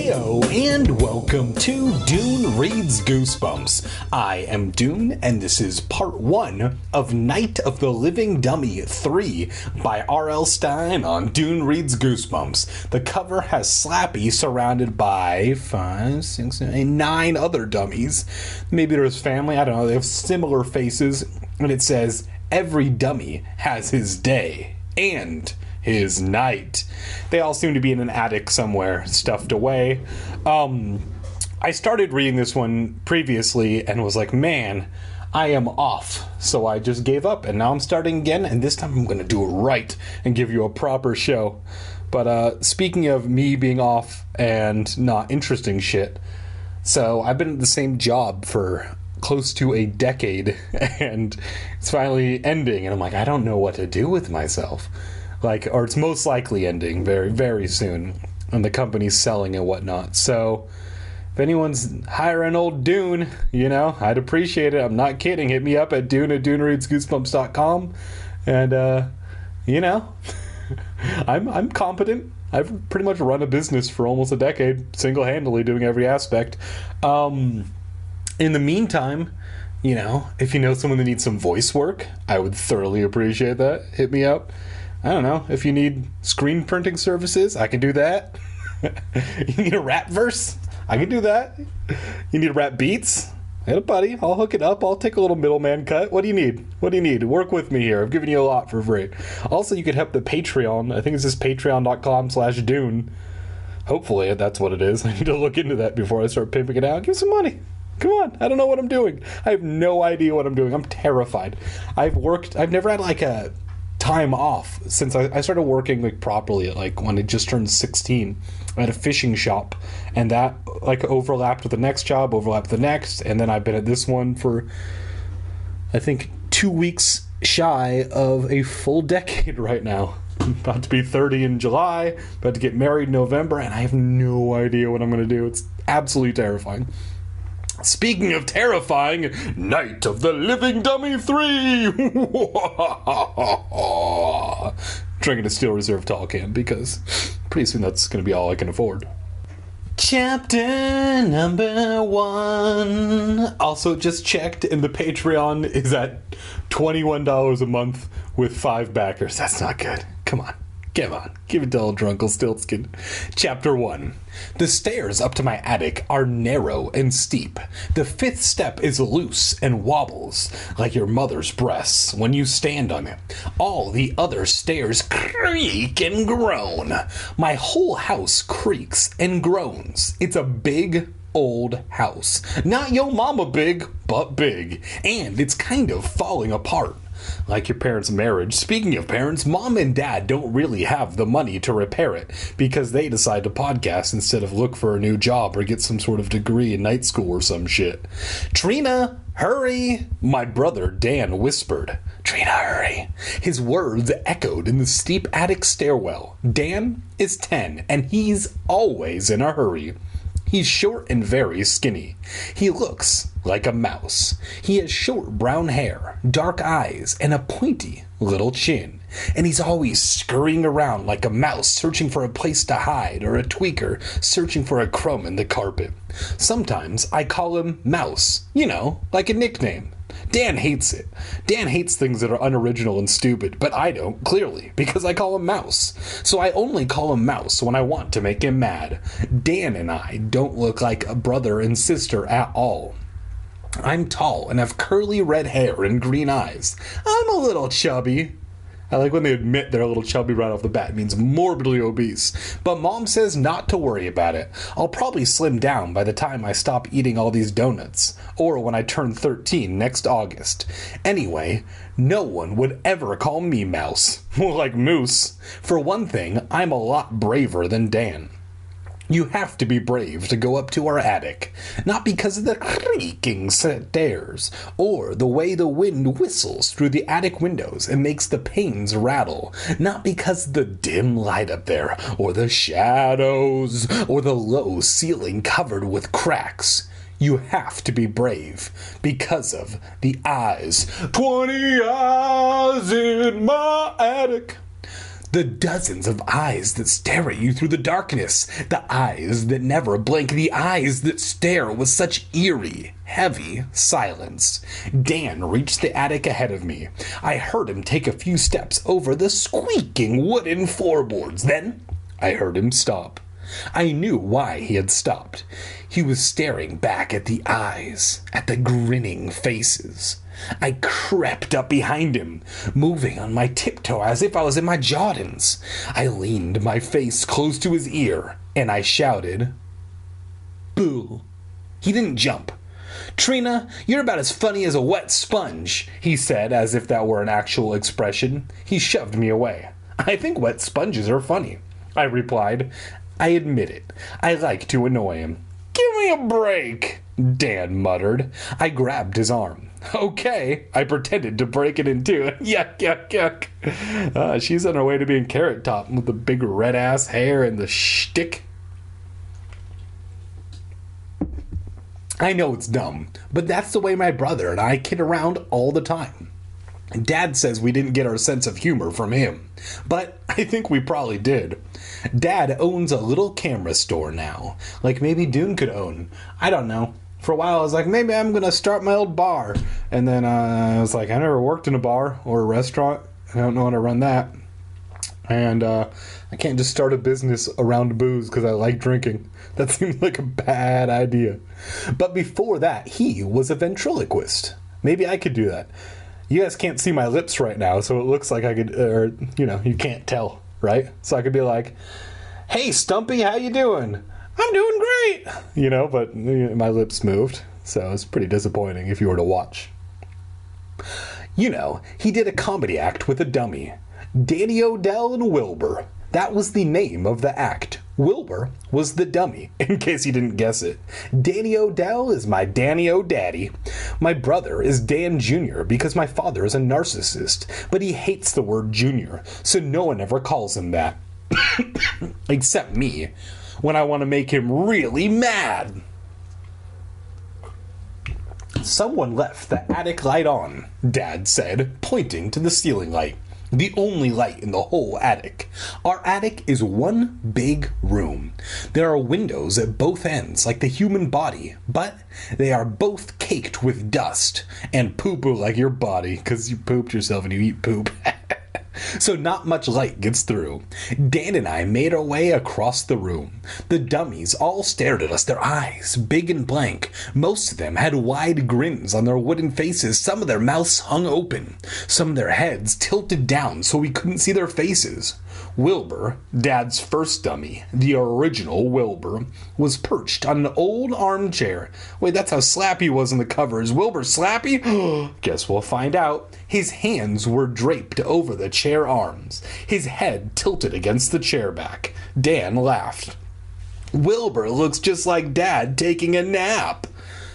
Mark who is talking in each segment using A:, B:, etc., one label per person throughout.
A: Heyo, and welcome to Dune Reads Goosebumps. I am Dune, and this is part 1 of Night of the Living Dummy 3 by R.L. Stine on Dune Reads Goosebumps. The cover has Slappy surrounded by 9 other dummies. Maybe there's family, I don't know, they have similar faces, and it says, "Every dummy has his day, and his night." They all seem to be in an attic somewhere, stuffed away. I started reading this one previously and was like, man, I am off. So I just gave up, and now I'm starting again, and this time I'm going to do it right and give you a proper show. But speaking of me being off and not interesting shit, so I've been at the same job for close to a decade, and it's finally ending, and I'm like, I don't know what to do with myself. Or it's most likely ending very, very soon, and the company's selling and whatnot. So if anyone's hiring old Dune, I'd appreciate it. I'm not kidding. Hit me up at dune@dunereadsgoosebumps.com, and I'm competent. I've pretty much run a business for almost a decade, single-handedly doing every aspect. In the meantime, if you know someone that needs some voice work, I would thoroughly appreciate that. Hit me up. I don't know, if you need screen printing services, I can do that. You need a rap verse? I can do that. You need rap beats? I got a buddy. I'll hook it up. I'll take a little middleman cut. What do you need? Work with me here. I've given you a lot for free. Also, you could help the Patreon. I think it's just patreon.com/Dune. Hopefully, that's what it is. I need to look into that before I start pimping it out. Give some money. Come on. I don't know what I'm doing. I have no idea what I'm doing. I'm terrified. I've never had a time off since I started working properly at when I just turned 16 at a fishing shop, and that overlapped with the next job, overlapped with the next, and then I've been at this one for I think 2 weeks shy of a full decade right now. I'm about to be 30 in July, about to get married in November, and I have no idea what I'm going to do. It's absolutely terrifying. Speaking of terrifying, Night of the Living Dummy 3! Drinking a Steel Reserve tall can, because pretty soon that's going to be all I can afford. Chapter number 1. Also just checked, and the Patreon is at $21 a month with 5 backers. That's not good. Come on. Give it to old Drunkle Stiltskin. Chapter 1. The stairs up to my attic are narrow and steep. The 5th step is loose and wobbles like your mother's breasts when you stand on it. All the other stairs creak and groan. My whole house creaks and groans. It's a big, old house. Not yo mama big, but big. And it's kind of falling apart. Like your parents' marriage. Speaking of parents, Mom and Dad don't really have the money to repair it because they decide to podcast instead of look for a new job or get some sort of degree in night school or some shit. Trina, hurry! My brother Dan whispered. Trina, hurry! His words echoed in the steep attic stairwell. Dan is 10 and he's always in a hurry. He's short and very skinny. He looks like a mouse. He has short brown hair, dark eyes, and a pointy little chin. And he's always scurrying around like a mouse searching for a place to hide, or a tweaker searching for a crumb in the carpet. Sometimes I call him Mouse, like a nickname. Dan hates it. Dan hates things that are unoriginal and stupid, but I don't, clearly, because I call him Mouse. So I only call him Mouse when I want to make him mad. Dan and I don't look like a brother and sister at all. I'm tall and have curly red hair and green eyes. I'm a little chubby. I like when they admit they're a little chubby right off the bat. It means morbidly obese. But Mom says not to worry about it. I'll probably slim down by the time I stop eating all these donuts. Or when I turn 13 next August. Anyway, no one would ever call me Mouse. More like Moose. For one thing, I'm a lot braver than Dan. You have to be brave to go up to our attic, not because of the creaking stairs, or the way the wind whistles through the attic windows and makes the panes rattle, not because of the dim light up there, or the shadows, or the low ceiling covered with cracks. You have to be brave because of the eyes. 20 eyes in my attic. The dozens of eyes that stare at you through the darkness. The eyes that never blink. The eyes that stare with such eerie, heavy silence. Dan reached the attic ahead of me. I heard him take a few steps over the squeaking wooden floorboards. Then I heard him stop. I knew why he had stopped. He was staring back at the eyes, at the grinning faces. I crept up behind him, moving on my tiptoe as if I was in my Jordans. I leaned my face close to his ear, and I shouted, "Boo." He didn't jump. "Trina, you're about as funny as a wet sponge," he said, as if that were an actual expression. He shoved me away. "I think wet sponges are funny," I replied. I admit it. I like to annoy him. "Give me a break," Dan muttered. I grabbed his arm. "Okay." I pretended to break it in two. Yuck, yuck, yuck. She's on her way to being Carrot Top with the big red-ass hair and the shtick. I know it's dumb, but that's the way my brother and I kid around all the time. Dad says we didn't get our sense of humor from him, but I think we probably did. Dad owns a little camera store now, like maybe Dune could own. I don't know. For a while I was like, maybe I'm going to start my old bar. And then I was like, I never worked in a bar or a restaurant. I don't know how to run that. And I can't just start a business around booze because I like drinking. That seems like a bad idea. But before that, he was a ventriloquist. Maybe I could do that. You guys can't see my lips right now, so it looks like I could, or, you can't tell, right? So I could be like, "Hey, Stumpy, how you doing?" "I'm doing great." But my lips moved, so it's pretty disappointing if you were to watch. He did a comedy act with a dummy. Danny O'Dell and Wilbur. That was the name of the act. Wilbur was the dummy, in case you didn't guess it. Danny O'Dell is my Danny O'Daddy. My brother is Dan Jr. because my father is a narcissist, but he hates the word junior, so no one ever calls him that. Except me, when I want to make him really mad. "Someone left the attic light on," Dad said, pointing to the ceiling light. The only light in the whole attic. Our attic is one big room. There are windows at both ends, like the human body, but they are both caked with dust and poo-poo like your body, because you pooped yourself and you eat poop. So not much light gets through. Dan and I made our way across the room. The dummies all stared at us, their eyes big and blank. Most of them had wide grins on their wooden faces. Some of their mouths hung open. Some of their heads tilted down so we couldn't see their faces. Wilbur, Dad's first dummy, the original Wilbur, was perched on an old armchair. Wait, that's how Slappy was in the cover. Is Wilbur Slappy? Guess we'll find out. His hands were draped over the chair arms, his head tilted against the chair back. Dan laughed. "Wilbur looks just like Dad taking a nap."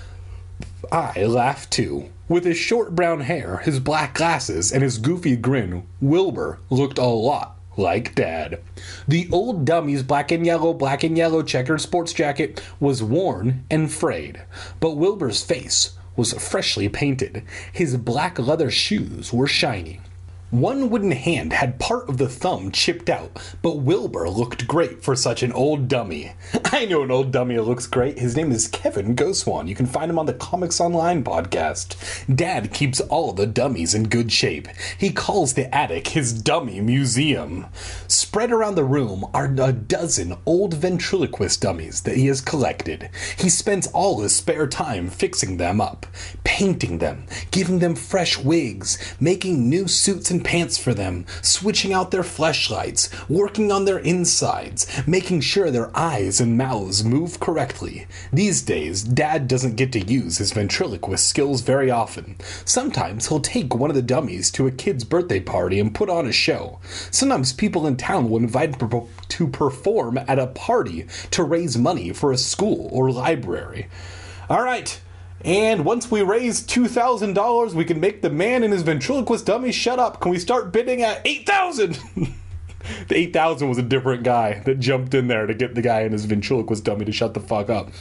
A: I laughed too. With his short brown hair, his black glasses, and his goofy grin, Wilbur looked a lot like Dad. The old dummy's black and yellow checkered sports jacket was worn and frayed, but Wilbur's face was freshly painted. His black leather shoes were shiny. One wooden hand had part of the thumb chipped out, but Wilbur looked great for such an old dummy. I know an old dummy who looks great. His name is Kevin Goswan. You can find him on the Comics Online podcast. Dad keeps all the dummies in good shape. He calls the attic his dummy museum. Spread around the room are a dozen old ventriloquist dummies that he has collected. He spends all his spare time fixing them up, painting them, giving them fresh wigs, making new suits and pants for them, switching out their fleshlights, working on their insides, making sure their eyes and mouths move correctly. These days, Dad doesn't get to use his ventriloquist skills very often. Sometimes he'll take one of the dummies to a kid's birthday party and put on a show. Sometimes people in town will invite him to perform at a party to raise money for a school or library. All right. And once we raise $2,000, we can make the man and his ventriloquist dummy shut up. Can we start bidding at $8,000? The 8,000 was a different guy that jumped in there to get the guy and his ventriloquist dummy to shut the fuck up.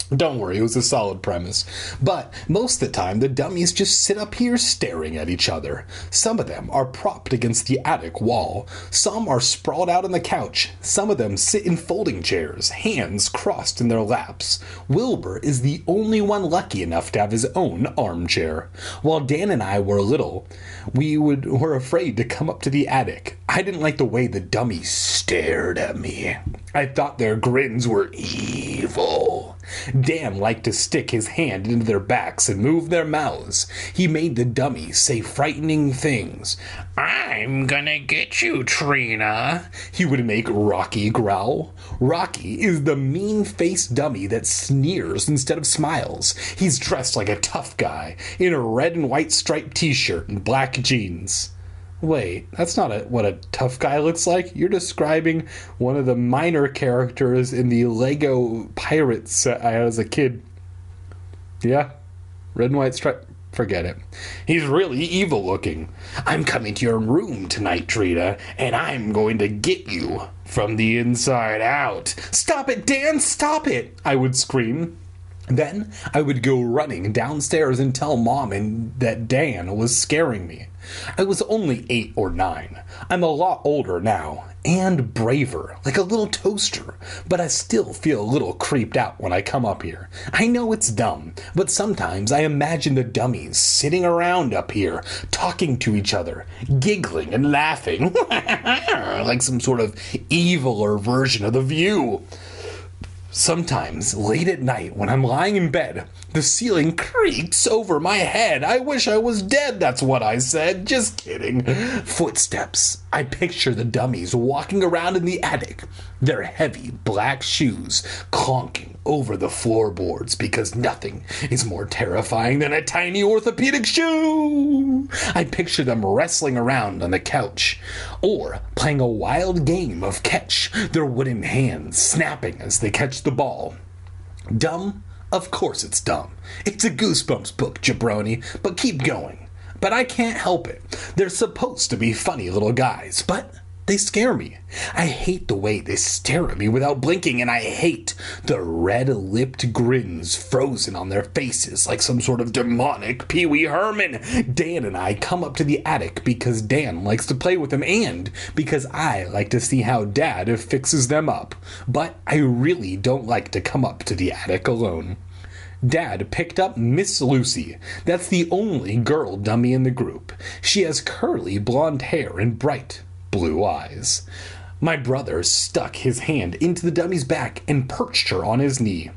A: Don't worry, it was a solid premise. But most of the time, the dummies just sit up here staring at each other. Some of them are propped against the attic wall. Some are sprawled out on the couch. Some of them sit in folding chairs, hands crossed in their laps. Wilbur is the only one lucky enough to have his own armchair. While Dan and I were little, we were afraid to come up to the attic. I didn't like the way the dummies stared at me. I thought their grins were evil. Dan liked to stick his hand into their backs and move their mouths. He made the dummies say frightening things. "I'm gonna get you, Trina," he would make Rocky growl. Rocky is the mean-faced dummy that sneers instead of smiles. He's dressed like a tough guy in a red and white striped t-shirt and black jeans. Wait, that's not what a tough guy looks like. You're describing one of the minor characters in the Lego Pirates set I had as a kid. Yeah, red and white stripe. Forget it. He's really evil looking. "I'm coming to your room tonight, Trina, and I'm going to get you from the inside out." "Stop it, Dan, stop it!" I would scream. Then I would go running downstairs and tell Mom that Dan was scaring me. I was only 8 or 9. I'm a lot older now, and braver, like a little toaster, but I still feel a little creeped out when I come up here. I know it's dumb, but sometimes I imagine the dummies sitting around up here, talking to each other, giggling and laughing, like some sort of eviler version of The View. Sometimes, late at night, when I'm lying in bed, the ceiling creaks over my head. "I wish I was dead," that's what I said. Just kidding. Footsteps. I picture the dummies walking around in the attic, their heavy black shoes clonking over the floorboards, because nothing is more terrifying than a tiny orthopedic shoe. I picture them wrestling around on the couch, or playing a wild game of catch, their wooden hands snapping as they catch the ball. Dumb? Of course it's dumb. It's a Goosebumps book, jabroni, but keep going. But I can't help it. They're supposed to be funny little guys, but they scare me. I hate the way they stare at me without blinking, and I hate the red-lipped grins frozen on their faces like some sort of demonic Pee Wee Herman. Dan and I come up to the attic because Dan likes to play with them and because I like to see how Dad fixes them up. But I really don't like to come up to the attic alone. Dad picked up Miss Lucy. That's the only girl dummy in the group. She has curly blonde hair and bright blue eyes. My brother stuck his hand into the dummy's back and perched her on his knee.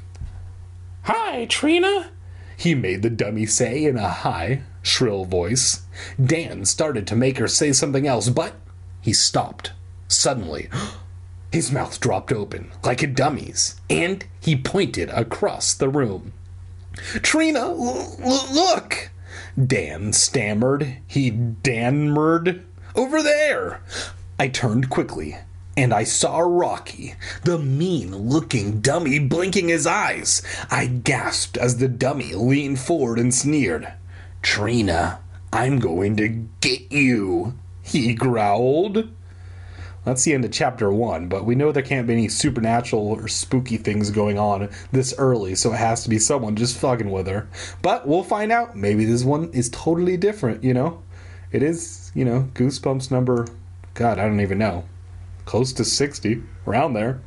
A: "Hi, Trina," he made the dummy say in a high, shrill voice. Dan started to make her say something else, but he stopped. Suddenly, his mouth dropped open, like a dummy's, and he pointed across the room. "Trina, look!" Dan stammered. He Dan-mered. "Over there!" I turned quickly, and I saw Rocky, the mean-looking dummy, blinking his eyes. I gasped as the dummy leaned forward and sneered. "Trina, I'm going to get you," he growled. That's the end of chapter 1, but we know there can't be any supernatural or spooky things going on this early, so it has to be someone just fucking with her. But we'll find out. Maybe this one is totally different, you know? It is, you know, Goosebumps number, God, I don't even know. Close to 60, around there.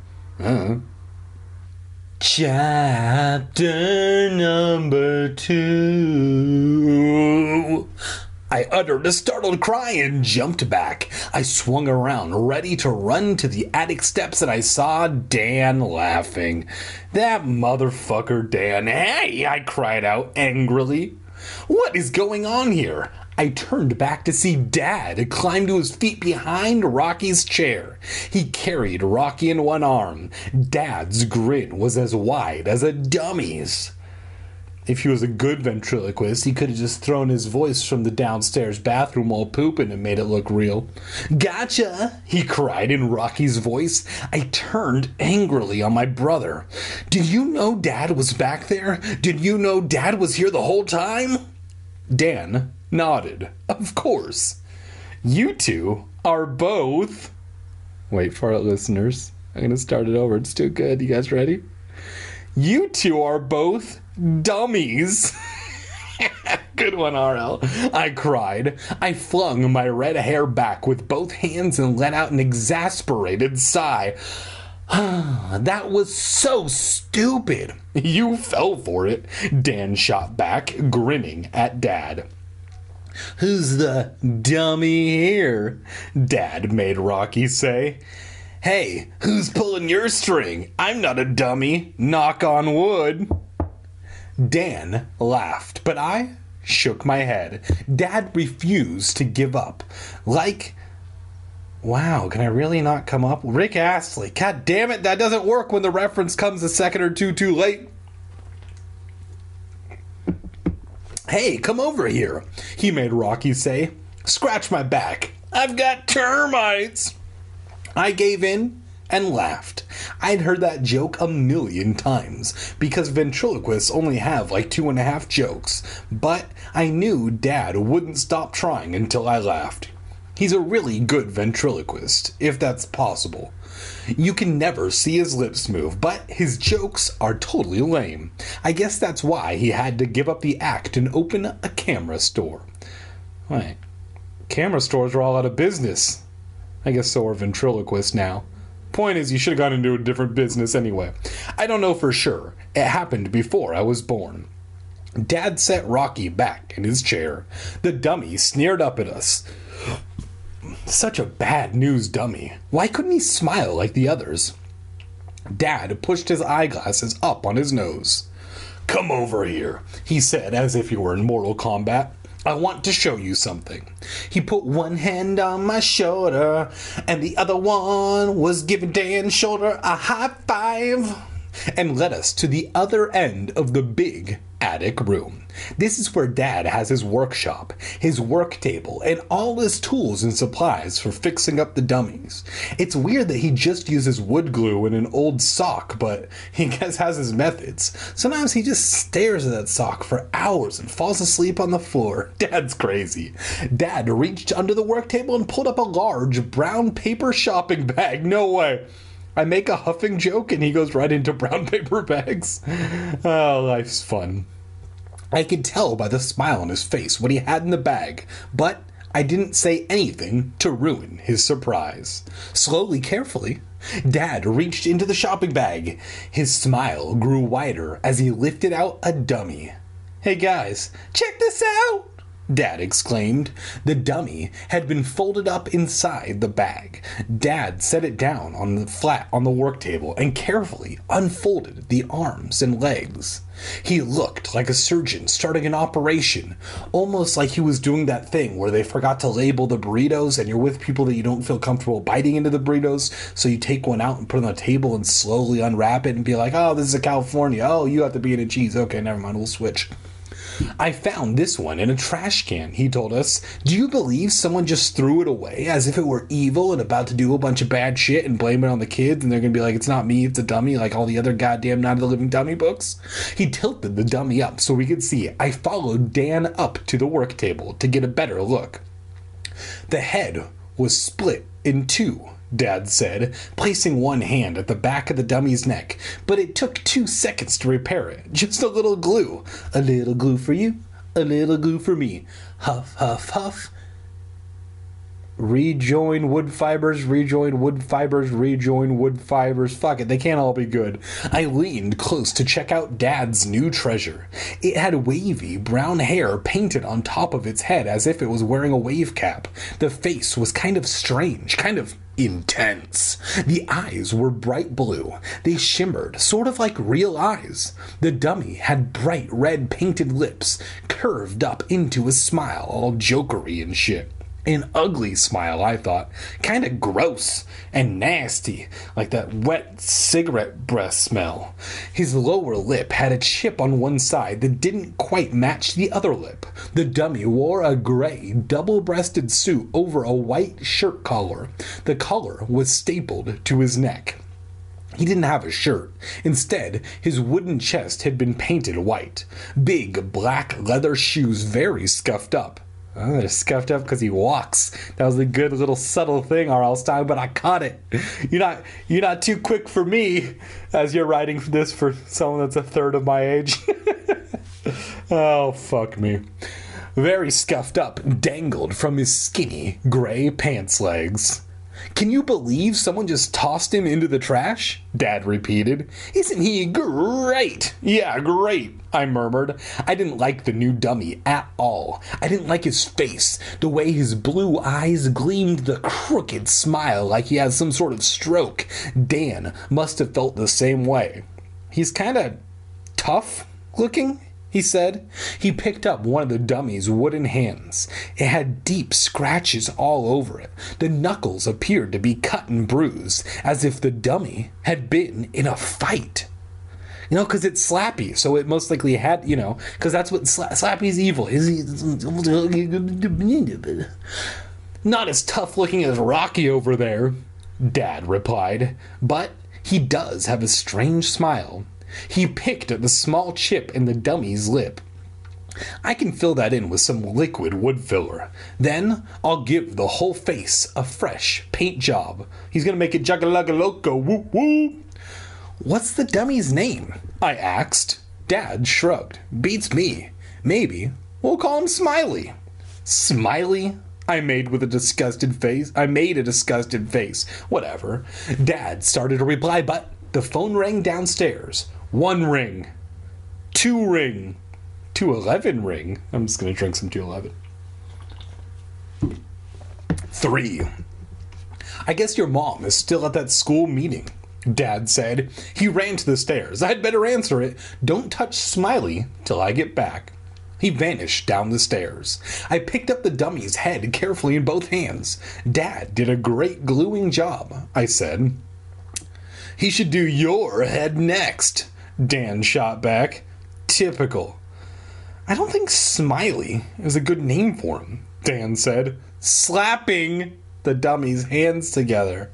A: Chapter number 2. I uttered a startled cry and jumped back. I swung around, ready to run to the attic steps, and I saw Dan laughing. "That motherfucker Dan. Hey!" I cried out angrily. "What is going on here?" I turned back to see Dad climb to his feet behind Rocky's chair. He carried Rocky in one arm. Dad's grin was as wide as a dummy's. If he was a good ventriloquist, he could have just thrown his voice from the downstairs bathroom while pooping and made it look real. "Gotcha!" he cried in Rocky's voice. I turned angrily on my brother. "Did you know Dad was back there? Did you know Dad was here the whole time?" Dan nodded. "Of course. You two are both..." Wait for it, listeners. I'm going to start it over. It's too good. You guys ready? You two are both dummies. Good one, RL. I cried. I flung my red hair back with both hands and let out an exasperated sigh. That was so stupid. You fell for it, Dan shot back, grinning at Dad. Who's the dummy here? Dad made Rocky say. Hey, who's pulling your string? I'm not a dummy. Knock on wood. Dan laughed, but I shook my head. Dad refused to give up. Wow, can I really not come up? Rick Astley. God damn it, that doesn't work when the reference comes a second or two too late. Hey, come over here, he made Rocky say. Scratch my back. I've got termites. I gave in and laughed. I'd heard that joke 1,000,000 times because ventriloquists only have like 2.5 jokes, but I knew Dad wouldn't stop trying until I laughed. He's a really good ventriloquist, if that's possible. You can never see his lips move, but his jokes are totally lame. I guess that's why he had to give up the act and open a camera store. Wait, camera stores are all out of business. I guess so are ventriloquists now. Point is, you should have gone into a different business anyway. I don't know for sure. It happened before I was born. Dad set Rocky back in his chair. The dummy sneered up at us. Such a bad news dummy. Why couldn't he smile like the others? Dad pushed his eyeglasses up on his nose. Come over here, he said as if he were in Mortal Kombat. I want to show you something. He put one hand on my shoulder, and the other one was giving Dan's shoulder a high five, and led us to the other end of the big attic room. This is where Dad has his workshop, his work table, and all his tools and supplies for fixing up the dummies. It's weird that he just uses wood glue and an old sock, but he guess has his methods. Sometimes he just stares at that sock for hours and falls asleep on the floor. Dad's crazy. Dad reached under the work table and pulled up a large brown paper shopping bag. No way. I make a huffing joke and he goes right into brown paper bags. Oh, life's fun. I could tell by the smile on his face what he had in the bag, but I didn't say anything to ruin his surprise. Slowly, carefully, Dad reached into the shopping bag. His smile grew wider as he lifted out a dummy. Hey guys, check this out! Dad exclaimed. The dummy had been folded up inside the bag. Dad set it down on the flat on the work table and carefully unfolded the arms and legs. He looked like a surgeon starting an operation, almost like he was doing that thing where they forgot to label the burritos and you're with people that you don't feel comfortable biting into the burritos, so you take one out and put it on the table and slowly unwrap it and be like, oh, this is a California. Oh, you have to be in a cheese. Okay, never mind, we'll switch. I found this one in a trash can, he told us. Do you believe someone just threw it away as if it were evil and about to do a bunch of bad shit and blame it on the kids, and they're going to be like, it's not me, it's a dummy, like all the other goddamn Night of the Living Dummy books? He tilted the dummy up so we could see it. I followed Dan up to the work table to get a better look. The head was split in two, Dad said, placing one hand at the back of the dummy's neck, but it took 2 seconds to repair it. Just a little glue. A little glue for you, a little glue for me. Huff, huff, huff. Rejoin wood fibers, rejoin wood fibers, rejoin wood fibers. Fuck it, they can't all be good. I leaned close to check out Dad's new treasure. It had wavy brown hair painted on top of its head as if it was wearing a wave cap. The face was kind of strange, kind of intense. The eyes were bright blue. They shimmered, sort of like real eyes. The dummy had bright red painted lips, curved up into a smile, all jokery and shit. An ugly smile, I thought. Kind of gross and nasty, like that wet cigarette breath smell. His lower lip had a chip on one side that didn't quite match the other lip. The dummy wore a gray, double-breasted suit over a white shirt collar. The collar was stapled to his neck. He didn't have a shirt. Instead, his wooden chest had been painted white. Big, black leather shoes very scuffed up. Oh, they're scuffed up because he walks. That was a good little subtle thing, R.L. Stein, but I caught it. You're not too quick for me, as you're writing this for someone that's a third of my age. Oh, fuck me. Very scuffed up, dangled from his skinny, gray pants legs. Can you believe someone just tossed him into the trash? Dad repeated. Isn't he great? Yeah, great, I murmured. I didn't like the new dummy at all. I didn't like his face, the way his blue eyes gleamed, the crooked smile like he had some sort of stroke. Dan must have felt the same way. He's kind of tough looking, he said. He picked up one of the dummy's wooden hands. It had deep scratches all over it. The knuckles appeared to be cut and bruised, as if the dummy had been in a fight. You know, because it's Slappy, so it most likely had, you know, because that's what Slappy's evil is. Not as tough looking as Rocky over there, Dad replied, but he does have a strange smile. He picked at the small chip in the dummy's lip. I can fill that in with some liquid wood filler. Then I'll give the whole face a fresh paint job. He's gonna make it jugga-lugga-loco, whoop-whoop. What's the dummy's name? I asked. Dad shrugged. Beats me. Maybe we'll call him Smiley. Smiley? I made a disgusted face. Whatever. Dad started to reply, but the phone rang downstairs. 1 ring. 2 ring. 211 ring. I'm just going to drink some 211. 3. I guess your mom is still at that school meeting, Dad said. He ran to the stairs. I'd better answer it. Don't touch Smiley till I get back. He vanished down the stairs. I picked up the dummy's head carefully in both hands. Dad did a great gluing job, I said. He should do your head next, Dan shot back. Typical. I don't think Smiley is a good name for him, Dan said, slapping the dummy's hands together.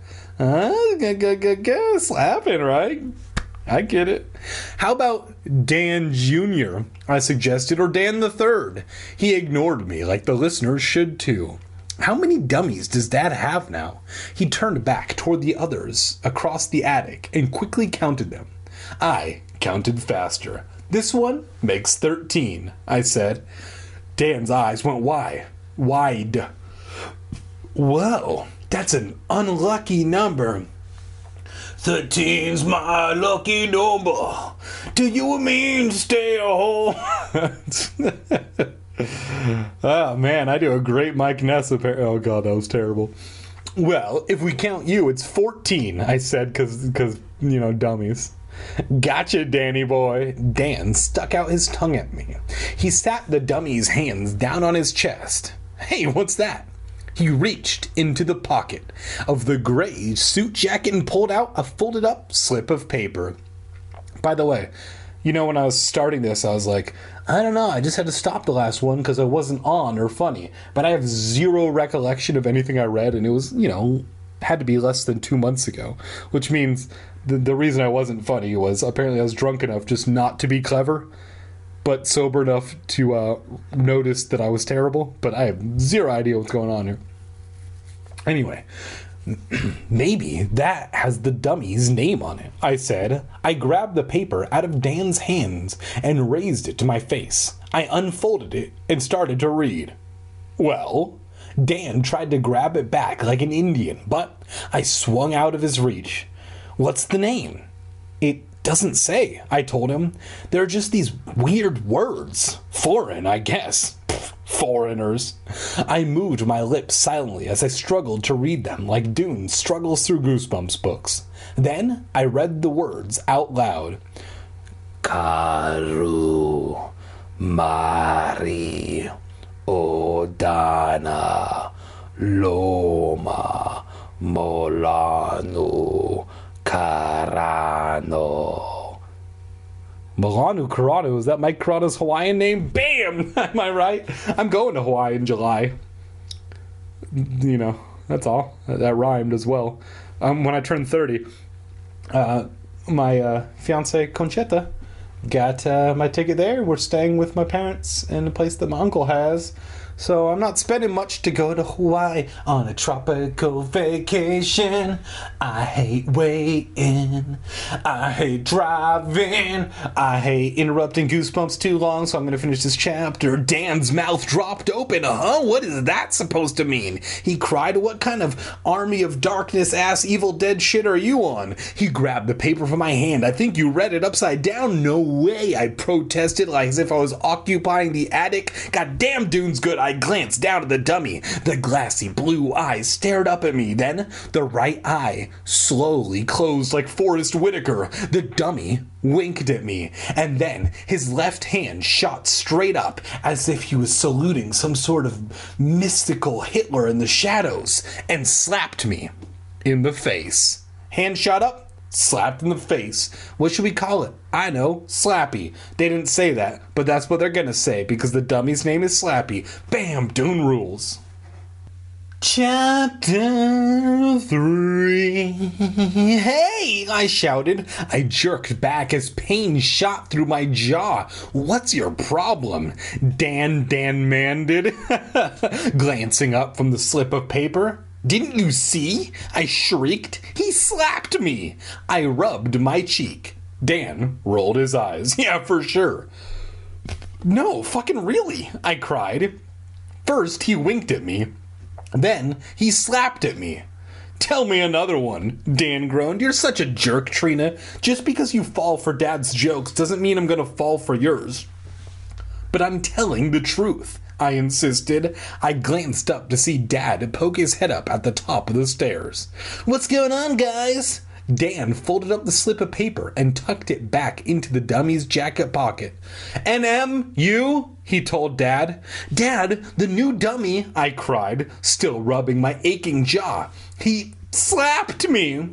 A: Slapping, right? I get it. How about Dan Jr., I suggested, or Dan the Third? He ignored me like the listeners should too. How many dummies does Dad have now? He turned back toward the others across the attic and quickly counted them. I counted faster. This one makes 13, I said. Dan's eyes went wide. Whoa, that's an unlucky number. 13's my lucky number. Do you mean stay home? Oh, man, I do a great Mike Ness. Oh, God, that was terrible. Well, if we count you, it's 14, I said, because you know, dummies. Gotcha, Danny boy. Dan stuck out his tongue at me. He sat the dummy's hands down on his chest. Hey, what's that? He reached into the pocket of the gray suit jacket and pulled out a folded up slip of paper. By the way, you know, when I was starting this, I was like, I don't know, I just had to stop the last one because I wasn't on or funny. But I have zero recollection of anything I read, and it was, you know, had to be less than 2 months ago. Which means the reason I wasn't funny was apparently I was drunk enough just not to be clever, but sober enough to notice that I was terrible. But I have zero idea what's going on here. Anyway, maybe that has the dummy's name on it, I said. I grabbed the paper out of Dan's hands and raised it to my face. I unfolded it and started to read. Well, Dan tried to grab it back like an Indian, but I swung out of his reach. What's the name? It doesn't say, I told him. There are just these weird words. Foreign, I guess. Foreigners. I moved my lips silently as I struggled to read them like Dune struggles through Goosebumps books. Then I read the words out loud. Karu Mari Odana Loma Molanu Karano. Milanu Karano, is that Mike Carano's Hawaiian name? Bam! Am I right? I'm going to Hawaii in July. You know, that's all. That rhymed as well. When I turned 30, my fiance Conchetta got my ticket there. We're staying with my parents in a place that my uncle has. So I'm not spending much to go to Hawaii on a tropical vacation. I hate waiting. I hate driving. I hate interrupting Goosebumps too long, so I'm going to finish this chapter. Dan's mouth dropped open. What is that supposed to mean? He cried. What kind of army of darkness ass evil dead shit are you on? He grabbed the paper from my hand. I think you read it upside down. No way, I protested, like as if I was occupying the attic. God damn, Dune's good. I glanced down at the dummy. The glassy blue eyes stared up at me. Then the right eye slowly closed like Forrest Whitaker. The dummy winked at me, and then his left hand shot straight up as if he was saluting some sort of mystical Hitler in the shadows, and slapped me in the face. Hand shot up, slapped in the face. What should we call it? I know, Slappy. They didn't say that, but that's what they're gonna say because the dummy's name is Slappy. Bam, Dune rules. Chapter 3. Hey, I shouted. I jerked back as pain shot through my jaw. What's your problem? Dan manded, glancing up from the slip of paper. Didn't you see? I shrieked. He slapped me. I rubbed my cheek. Dan rolled his eyes. Yeah, for sure. No, fucking really, I cried. First, he winked at me. Then, he slapped at me. Tell me another one, Dan groaned. You're such a jerk, Trina. Just because you fall for Dad's jokes doesn't mean I'm gonna fall for yours. But I'm telling the truth, I insisted. I glanced up to see Dad poke his head up at the top of the stairs. What's going on, guys? Dan folded up the slip of paper and tucked it back into the dummy's jacket pocket. NM, you? He told Dad. Dad, the new dummy, I cried, still rubbing my aching jaw. He slapped me.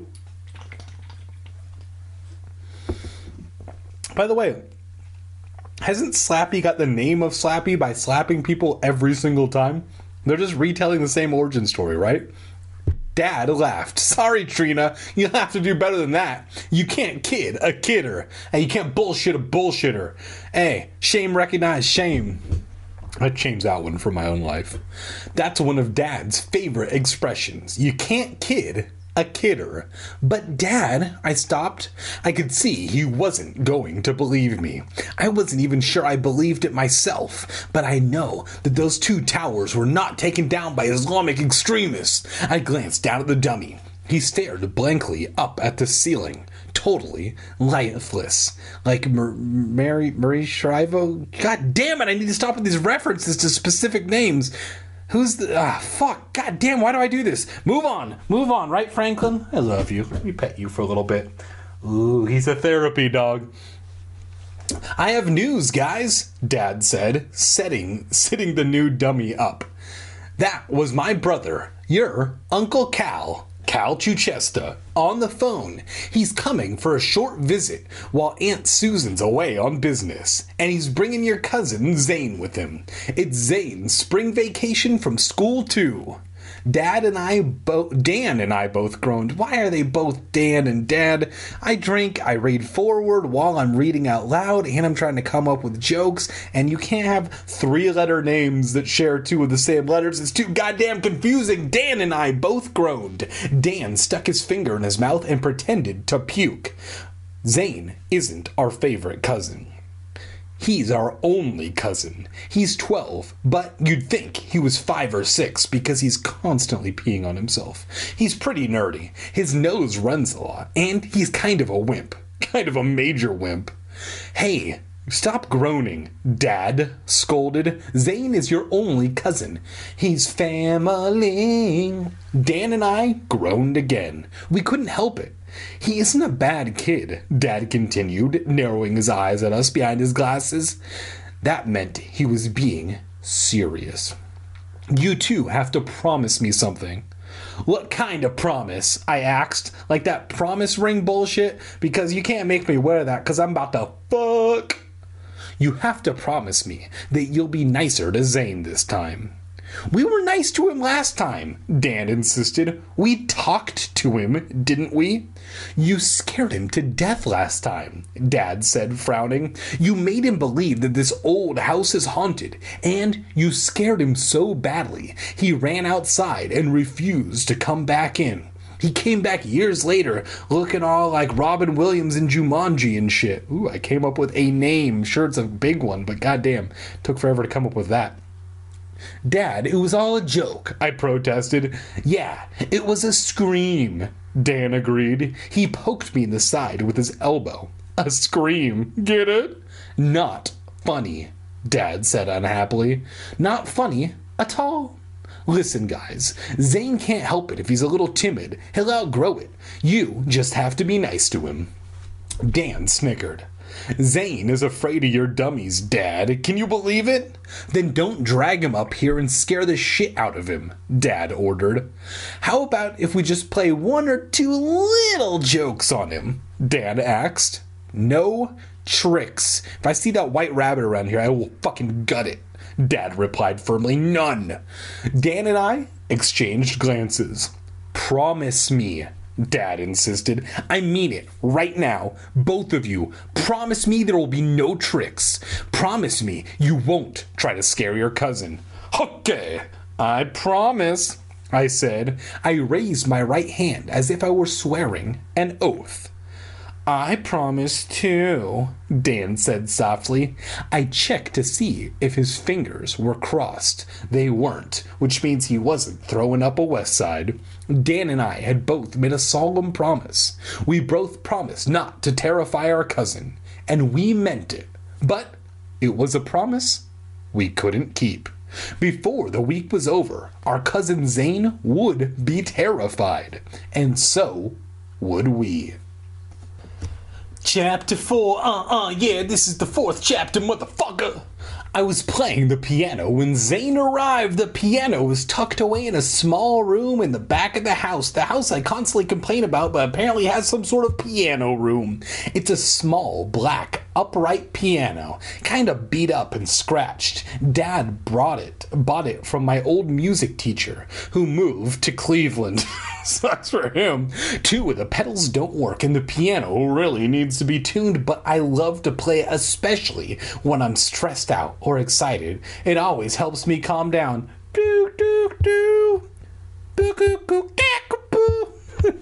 A: By the way, hasn't Slappy got the name of Slappy by slapping people every single time? They're just retelling the same origin story, right? Dad laughed. Sorry, Trina. You'll have to do better than that. You can't kid a kidder. And you can't bullshit a bullshitter. Hey, shame recognize shame. I changed that one for my own life. That's one of Dad's favorite expressions. You can't kid a kidder. But Dad, I stopped. I could see he wasn't going to believe me. I wasn't even sure I believed it myself, but I know that those two towers were not taken down by Islamic extremists. I glanced down at the dummy. He stared blankly up at the ceiling, totally lifeless, like Marie Shriver. God damn it, I need to stop with these references to specific names. Who's the... fuck. God damn, why do I do this? Move on, right, Franklin? I love you. Let me pet you for a little bit. Ooh, he's a therapy dog. I have news, guys, Dad said, sitting the new dummy up. That was my brother, your Uncle Cal Chuchesta, on the phone. He's coming for a short visit while Aunt Susan's away on business, and he's bringing your cousin Zane with him. It's Zane's spring vacation from school too. Dan and I both groaned. Why are they both Dan and Dad? I drink, I read forward while I'm reading out loud, and I'm trying to come up with jokes, and you can't have 3-letter names that share 2 of the same letters. It's too goddamn confusing. Dan and I both groaned. Dan stuck his finger in his mouth and pretended to puke. Zane isn't our favorite cousin. He's our only cousin. He's 12, but you'd think he was 5 or 6 because he's constantly peeing on himself. He's pretty nerdy. His nose runs a lot, and he's kind of a wimp. Kind of a major wimp. Hey, stop groaning, Dad scolded. Zane is your only cousin. He's family. Dan and I groaned again. We couldn't help it. He isn't a bad kid, Dad continued, narrowing his eyes at us behind his glasses. That meant he was being serious. You two have to promise me something. What kind of promise? I asked. Like that promise ring bullshit? Because you can't make me wear that because I'm about to fuck. You have to promise me that you'll be nicer to Zane this time. We were nice to him last time, Dan insisted. We talked to him, didn't we? You scared him to death last time, Dad said, frowning. You made him believe that this old house is haunted, and you scared him so badly he ran outside and refused to come back in. He came back years later looking all like Robin Williams in Jumanji and shit. Ooh, I came up with a name. Sure, it's a big one, but goddamn, took forever to come up with that. Dad, it was all a joke, I protested. Yeah, it was a scream, Dan agreed. He poked me in the side with his elbow. A scream, get it? Not funny, Dad said unhappily. Not funny at all. Listen, guys, Zane can't help it if he's a little timid. He'll outgrow it. You just have to be nice to him. Dan snickered. Zane is afraid of your dummies, Dad. Can you believe it? Then don't drag him up here and scare the shit out of him, Dad ordered. How about if we just play one or two little jokes on him? Dad asked. No tricks. If I see that white rabbit around here, I will fucking gut it, Dad replied firmly. None. Dan and I exchanged glances. Promise me, Dad insisted. I mean it, right now. Both of you. Promise me there will be no tricks. Promise me you won't try to scare your cousin. Okay, I promise, I said. I raised my right hand as if I were swearing an oath. I promise too, Dan said softly. I checked to see if his fingers were crossed. They weren't, which means he wasn't throwing up a West Side. Dan and I had both made a solemn promise. We both promised not to terrify our cousin, and we meant it. But it was a promise we couldn't keep. Before the week was over, our cousin Zane would be terrified, and so would we. Chapter 4, yeah, this is the 4th chapter, motherfucker. I was playing the piano when Zane arrived. The piano was tucked away in a small room in the back of the house I constantly complain about, but apparently has some sort of piano room. It's a small, black, upright piano, kind of beat up and scratched. Dad bought it from my old music teacher, who moved to Cleveland. Sucks for him. 2 of the pedals don't work, and the piano really needs to be tuned, but I love to play it, especially when I'm stressed out or excited. It always helps me calm down. Do, do, do. Boo, goo, goo, boo.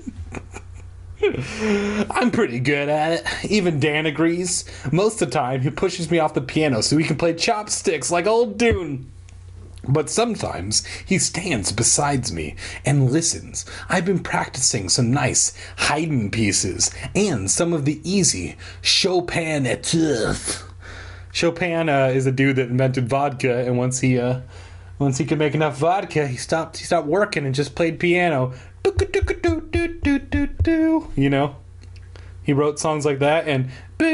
A: I'm pretty good at it. Even Dan agrees. Most of the time, he pushes me off the piano so he can play chopsticks like old Dune. But sometimes he stands beside me and listens. I've been practicing some nice Haydn pieces and some of the easy Chopin etudes. Chopin is a dude that invented vodka, and once he could make enough vodka, he stopped working and just played piano. You know, he wrote songs like that, and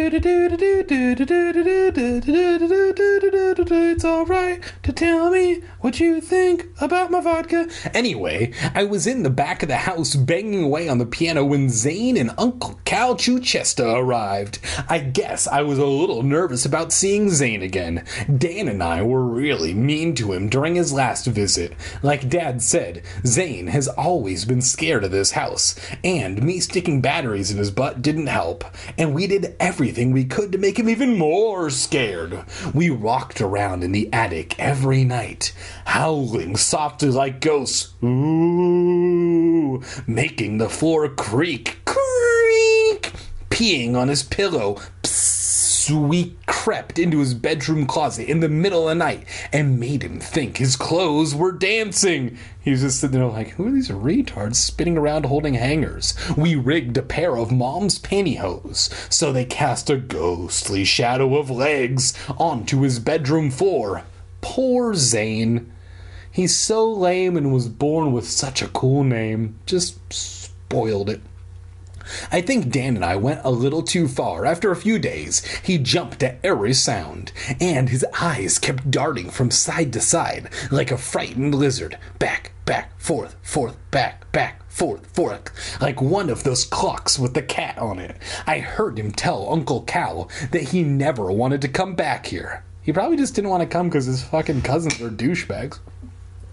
A: it's alright to tell me what you think about my vodka. Anyway, I was in the back of the house banging away on the piano when Zane and Uncle Cal Chuchesta arrived. I guess I was a little nervous about seeing Zane again. Dan and I were really mean to him during his last visit. Like Dad said, Zane has always been scared of this house, and me sticking batteries in his butt didn't help, and we did everything we could to make him even more scared. We walked around in the attic every night, howling softly like ghosts, ooh, making the floor creak, peeing on his pillow. Psst. We crept into his bedroom closet in the middle of the night and made him think his clothes were dancing. He was just sitting there like, who are these retards spinning around holding hangers? We rigged a pair of Mom's pantyhose so they cast a ghostly shadow of legs onto his bedroom floor. Poor Zane. He's so lame and was born with such a cool name. Just spoiled it. I think Dan and I went a little too far. After a few days, he jumped at every sound, and his eyes kept darting from side to side like a frightened lizard. Back, forth, back, forth, like one of those clocks with the cat on it. I heard him tell Uncle Cal that he never wanted to come back here. He probably just didn't want to come because his fucking cousins are douchebags.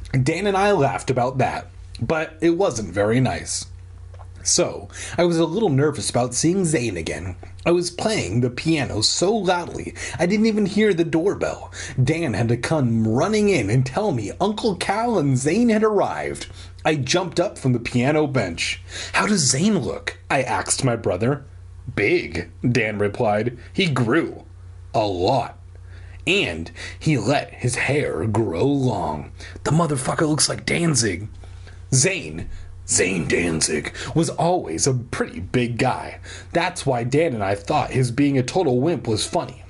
A: Dan and I laughed about that, but it wasn't very nice. So, I was a little nervous about seeing Zane again. I was playing the piano so loudly, I didn't even hear the doorbell. Dan had to come running in and tell me Uncle Cal and Zane had arrived. I jumped up from the piano bench. "How does Zane look?" I asked my brother. "Big," Dan replied. "He grew. A lot. And he let his hair grow long. The motherfucker looks like Danzig." Zane Danzig was always a pretty big guy. That's why Dan and I thought his being a total wimp was funny.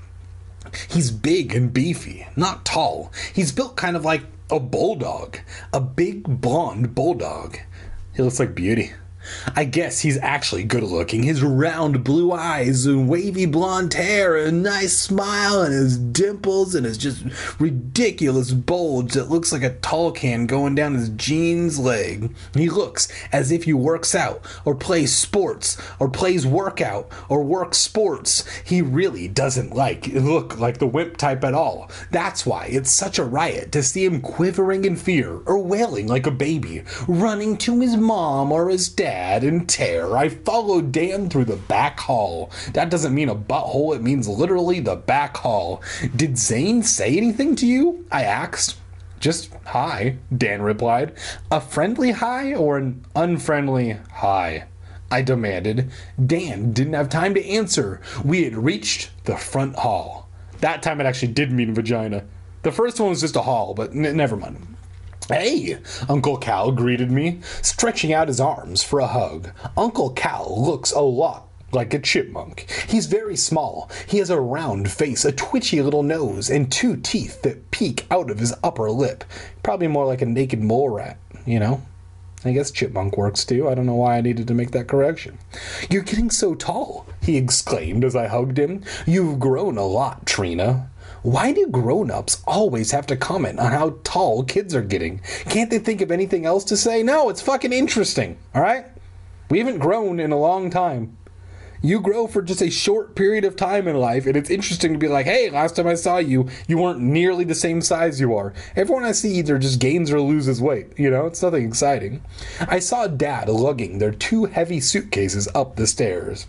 A: He's big and beefy, not tall. He's built kind of like a bulldog, a big blonde bulldog. He looks like Beauty. I guess he's actually good looking. His round blue eyes and wavy blonde hair, a nice smile, and his dimples, and his just ridiculous bulge that looks like a tall can going down his jeans leg. He looks as if he works out, or plays sports, or plays workout, or works sports. He really doesn't look like the wimp type at all. That's why it's such a riot to see him quivering in fear, or wailing like a baby, running to his mom or his dad in terror. I followed Dan through the back hall. That doesn't mean a butthole, it means literally the back hall. "Did Zane say anything to you?" I asked. "Just hi," Dan replied. "A friendly hi or an unfriendly hi?" I demanded. Dan didn't have time to answer. We had reached the front hall. That time it actually did mean vagina. The first one was just a hall, but never mind. "Hey," Uncle Cal greeted me, stretching out his arms for a hug. Uncle Cal looks a lot like a chipmunk. He's very small. He has a round face, a twitchy little nose, and 2 teeth that peek out of his upper lip. Probably more like a naked mole rat, you know? I guess chipmunk works too. I don't know why I needed to make that correction. "You're getting so tall," he exclaimed as I hugged him. "You've grown a lot, Trina." Why do grown-ups always have to comment on how tall kids are getting? Can't they think of anything else to say? No, it's fucking interesting, alright? We haven't grown in a long time. You grow for just a short period of time in life, and it's interesting to be like, hey, last time I saw you, you weren't nearly the same size you are. Everyone I see either just gains or loses weight, you know? It's nothing exciting. I saw Dad lugging their 2 heavy suitcases up the stairs.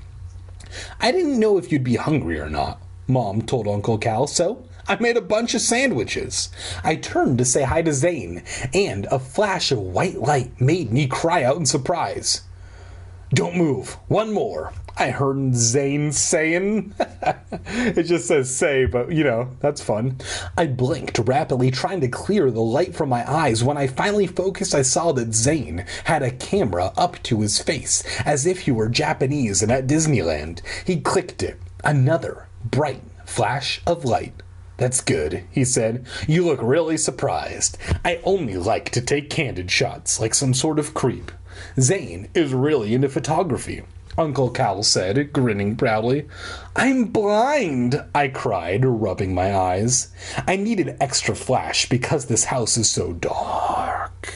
A: "I didn't know if you'd be hungry or not," Mom told Uncle Cal, "so I made a bunch of sandwiches." I turned to say hi to Zane, and a flash of white light made me cry out in surprise. "Don't move. One more," I heard Zane saying. It just says say, but, you know, that's fun. I blinked rapidly, trying to clear the light from my eyes. When I finally focused, I saw that Zane had a camera up to his face, as if he were Japanese and at Disneyland. He clicked it. Another bright flash of light. "That's good," he said. "You look really surprised. I only like to take candid shots, like some sort of creep." "Zane is really into photography," Uncle Cal said, grinning proudly. "I'm blind," I cried, rubbing my eyes. I needed extra flash because this house is so dark,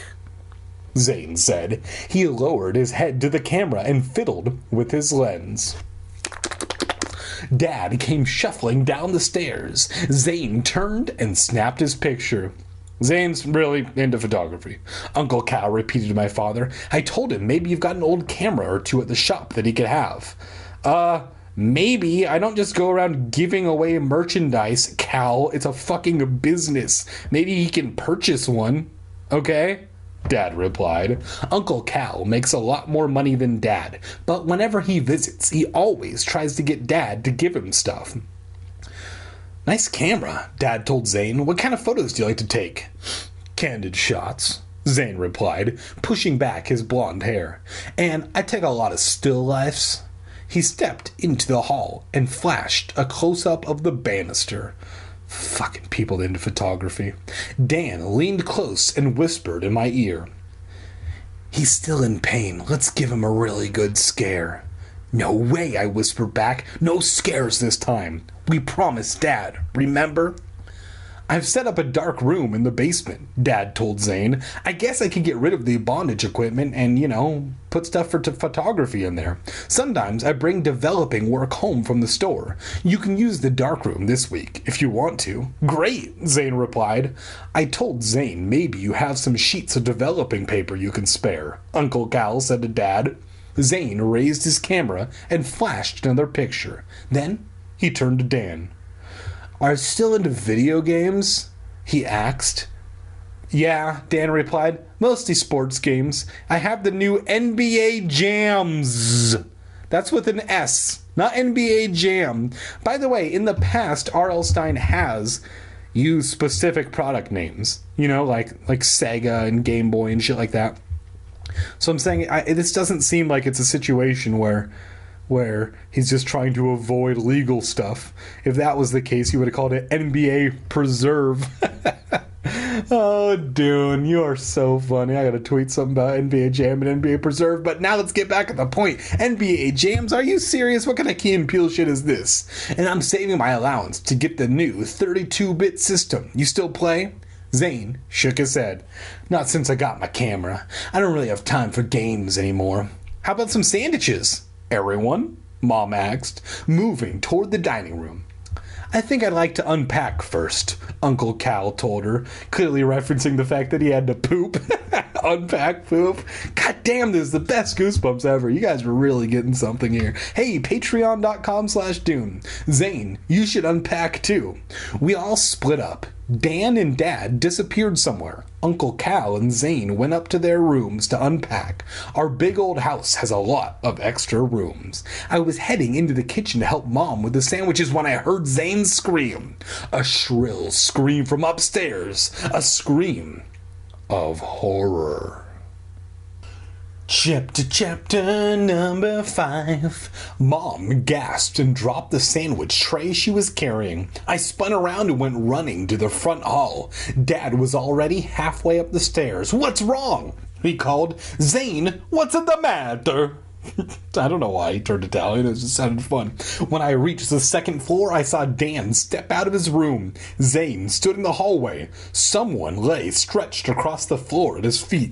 A: Zane said. He lowered his head to the camera and fiddled with his lens. Dad came shuffling down the stairs. Zane turned and snapped his picture. "Zane's really into photography," Uncle Cal repeated to my father. "I told him maybe you've got an old camera or 2 at the shop that he could have." Maybe. I don't just go around giving away merchandise, Cal. It's a fucking business. Maybe he can purchase one. Okay?" Dad replied. Uncle Cal makes a lot more money than Dad, but whenever he visits, he always tries to get Dad to give him stuff. "Nice camera," Dad told Zane. "What kind of photos do you like to take?" "Candid shots," Zane replied, pushing back his blonde hair. "And I take a lot of still lifes." He stepped into the hall and flashed a close-up of the banister. Fucking people into photography. Dan leaned close and whispered in my ear. "He's still in pain. Let's give him a really good scare." "No way," I whispered back. "No scares this time. We promised Dad, remember?" I've set up a dark room in the basement, Dad told Zane. I guess I could get rid of the bondage equipment and, put stuff for photography in there. Sometimes I bring developing work home from the store. You can use the dark room this week if you want to. Great, Zane replied. I told Zane maybe you have some sheets of developing paper you can spare, Uncle Cal said to Dad. Zane raised his camera and flashed another picture. Then he turned to Dan. Are you still into video games? He asked. Yeah, Dan replied. Mostly sports games. I have the new NBA Jams. That's with an S, not NBA Jam. By the way, in the past, R.L. Stine has used specific product names. Like Sega and Game Boy and shit like that. So I'm saying this doesn't seem like it's a situation where he's just trying to avoid legal stuff. If that was the case, he would have called it NBA Preserve. Oh, Dune, you are so funny. I gotta tweet something about NBA Jam and NBA Preserve, but now let's get back at the point. NBA Jams, are you serious? What kind of Key and Peele shit is this? And I'm saving my allowance to get the new 32-bit system. You still play? Zane shook his head. Not since I got my camera. I don't really have time for games anymore. How about some sandwiches? Everyone? Mom asked, moving toward the dining room. I think I'd like to unpack first, Uncle Cal told her, clearly referencing the fact that he had to poop. Unpack poop. God damn, this is the best Goosebumps ever. You guys were really getting something here. Hey, patreon.com/Dune. Zane, you should unpack too. We all split up. Dan and Dad disappeared somewhere. Uncle Cal and Zane went up to their rooms to unpack. Our big old house has a lot of extra rooms. I was heading into the kitchen to help Mom with the sandwiches when I heard Zane scream. A shrill scream from upstairs. A scream of horror. Chapter number 5. Mom gasped and dropped the sandwich tray she was carrying. I spun around and went running to the front hall. Dad was already halfway up the stairs. What's wrong? He called. Zane, what's the matter? I don't know why he turned Italian. It just sounded fun. When I reached the second floor, I saw Dan step out of his room. Zane stood in the hallway. Someone lay stretched across the floor at his feet.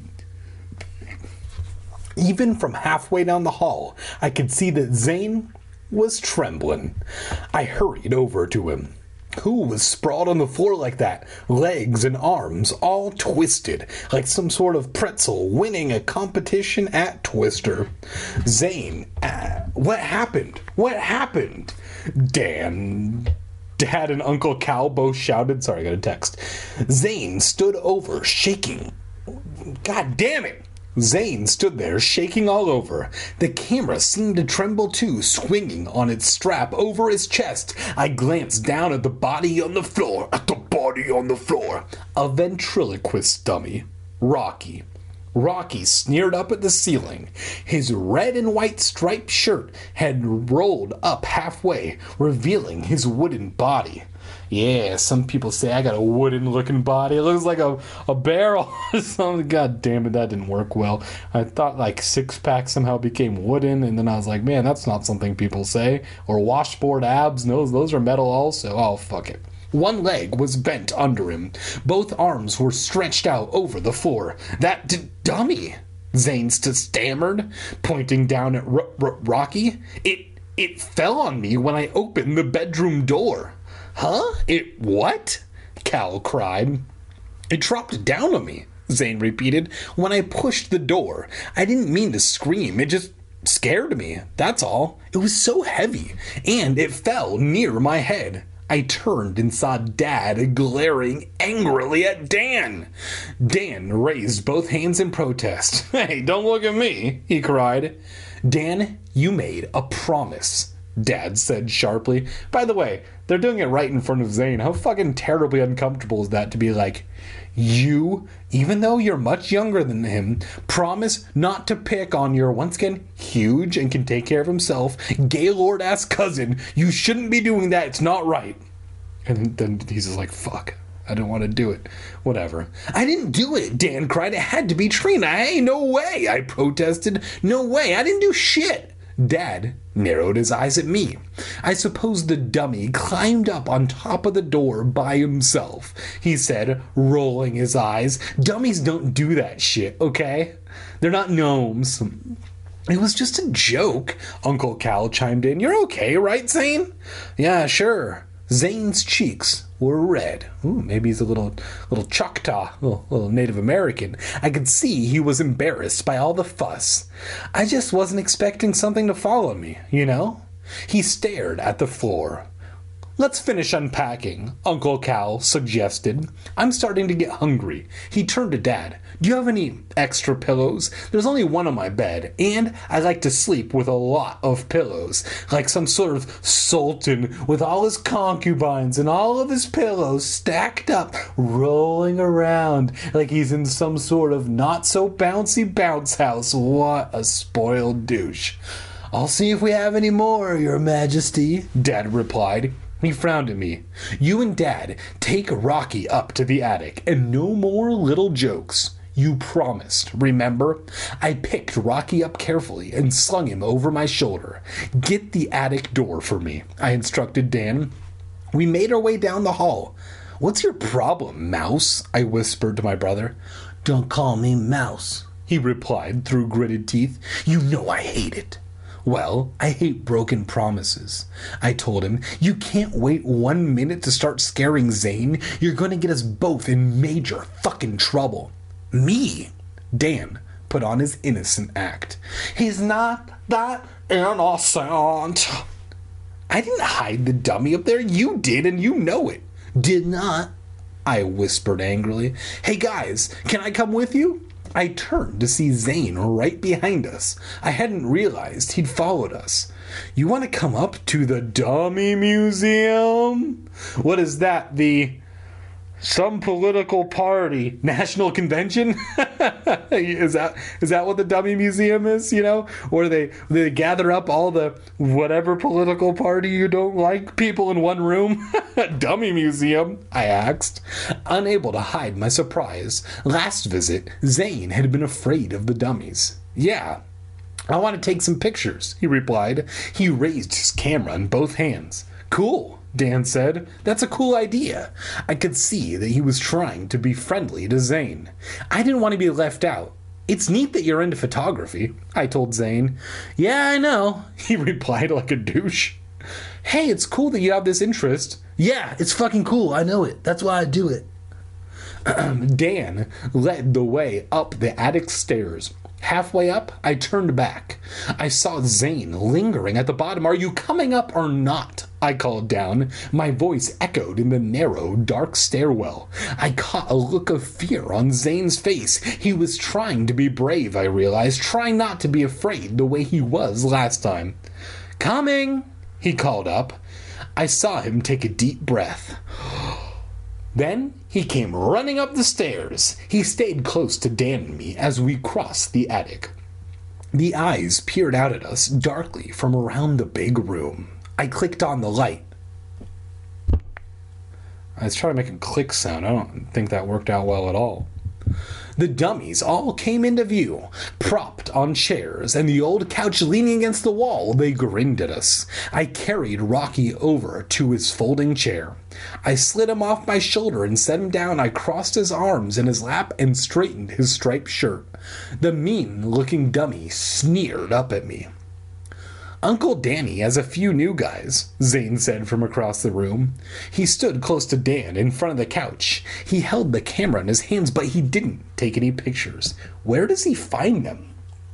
A: Even from halfway down the hall, I could see that Zane was trembling. I hurried over to him. Who was sprawled on the floor like that? Legs and arms all twisted, like some sort of pretzel winning a competition at Twister. Zane, what happened? What happened? Dan, Dad and Uncle Cal both shouted. Sorry, I got a text. Zane stood over, shaking. God damn it! Zane stood there, shaking all over. The camera seemed to tremble too, swinging on its strap over his chest. I glanced down at the body on the floor. A ventriloquist dummy. Rocky. Rocky sneered up at the ceiling. His red and white striped shirt had rolled up halfway, revealing his wooden body. Yeah, some people say I got a wooden-looking body. It looks like a barrel or something. God damn it, that didn't work well. I thought like six-pack somehow became wooden, and then I was like, man, that's not something people say. Or washboard abs, those are metal also. Oh, fuck it. One leg was bent under him. Both arms were stretched out over the floor. That dummy, Zane stammered, pointing down at Rocky. It fell on me when I opened the bedroom door. Huh? It what? Cal cried. It dropped down on me, Zane repeated, when I pushed the door. I didn't mean to scream. It just scared me. That's all. It was so heavy, and it fell near my head. I turned and saw Dad glaring angrily at Dan. Dan raised both hands in protest. Hey, don't look at me, he cried. Dan, you made a promise, Dad said sharply. By the way, they're doing it right in front of Zane. How fucking terribly uncomfortable is that to be like, you, even though you're much younger than him, promise not to pick on your, once again, huge and can take care of himself, Gaylord-ass cousin. You shouldn't be doing that. It's not right. And then he's just like, fuck. I didn't want to do it. Whatever. I didn't do it, Dan cried. It had to be Trina. Hey, no way, I protested. No way. I didn't do shit. Dad narrowed his eyes at me. I suppose the dummy climbed up on top of the door by himself, he said, rolling his eyes. Dummies don't do that shit, okay? They're not gnomes. It was just a joke, Uncle Cal chimed in. You're okay, right, Zane? Yeah, sure. Zane's cheeks were red. Ooh, maybe he's a little Choctaw, little Native American. I could see he was embarrassed by all the fuss. I just wasn't expecting something to follow me, you know? He stared at the floor. Let's finish unpacking, Uncle Cal suggested. I'm starting to get hungry. He turned to Dad. Do you have any extra pillows? There's only one on my bed, and I like to sleep with a lot of pillows, like some sort of sultan with all his concubines and all of his pillows stacked up, rolling around like he's in some sort of not-so-bouncy bounce house. What a spoiled douche. I'll see if we have any more, Your Majesty, Dad replied. He frowned at me. You and Dad take Rocky up to the attic, and no more little jokes. You promised, remember? I picked Rocky up carefully and slung him over my shoulder. Get the attic door for me, I instructed Dan. We made our way down the hall. What's your problem, Mouse? I whispered to my brother. Don't call me Mouse, he replied through gritted teeth. You know I hate it. Well, I hate broken promises, I told him. You can't wait 1 minute to start scaring Zane. You're going to get us both in major fucking trouble. Me? Dan put on his innocent act. He's not that innocent. I didn't hide the dummy up there. You did, and you know it. Did not, I whispered angrily. Hey guys, can I come with you? I turned to see Zane right behind us. I hadn't realized he'd followed us. You want to come up to the Dummy Museum? What is that, some political party national convention? Is that what the Dummy Museum is, you know? Or they gather up all the whatever political party you don't like people in one room? Dummy Museum, I asked, unable to hide my surprise. Last visit, Zane had been afraid of the dummies. Yeah, I want to take some pictures, he replied. He raised his camera in both hands. Cool, Dan said. That's a cool idea. I could see that he was trying to be friendly to Zane. I didn't want to be left out. It's neat that you're into photography, I told Zane. Yeah, I know, he replied like a douche. Hey, it's cool that you have this interest. Yeah, it's fucking cool. I know it. That's why I do it. Dan led the way up the attic stairs. Halfway up, I turned back. I saw Zane lingering at the bottom. Are you coming up or not? I called down. My voice echoed in the narrow, dark stairwell. I caught a look of fear on Zane's face. He was trying to be brave, I realized, trying not to be afraid the way he was last time. Coming, he called up. I saw him take a deep breath. Then he came running up the stairs. He stayed close to Dan and me as we crossed the attic. The eyes peered out at us darkly from around the big room. I clicked on the light. I was trying to make a click sound. I don't think that worked out well at all. The dummies all came into view, propped on chairs, and the old couch leaning against the wall. They grinned at us. I carried Rocky over to his folding chair. I slid him off my shoulder and set him down. I crossed his arms in his lap and straightened his striped shirt. The mean-looking dummy sneered up at me. Uncle Danny has a few new guys, Zane said from across the room. He stood close to Dan in front of the couch. He held the camera in his hands, but he didn't take any pictures. Where does he find them?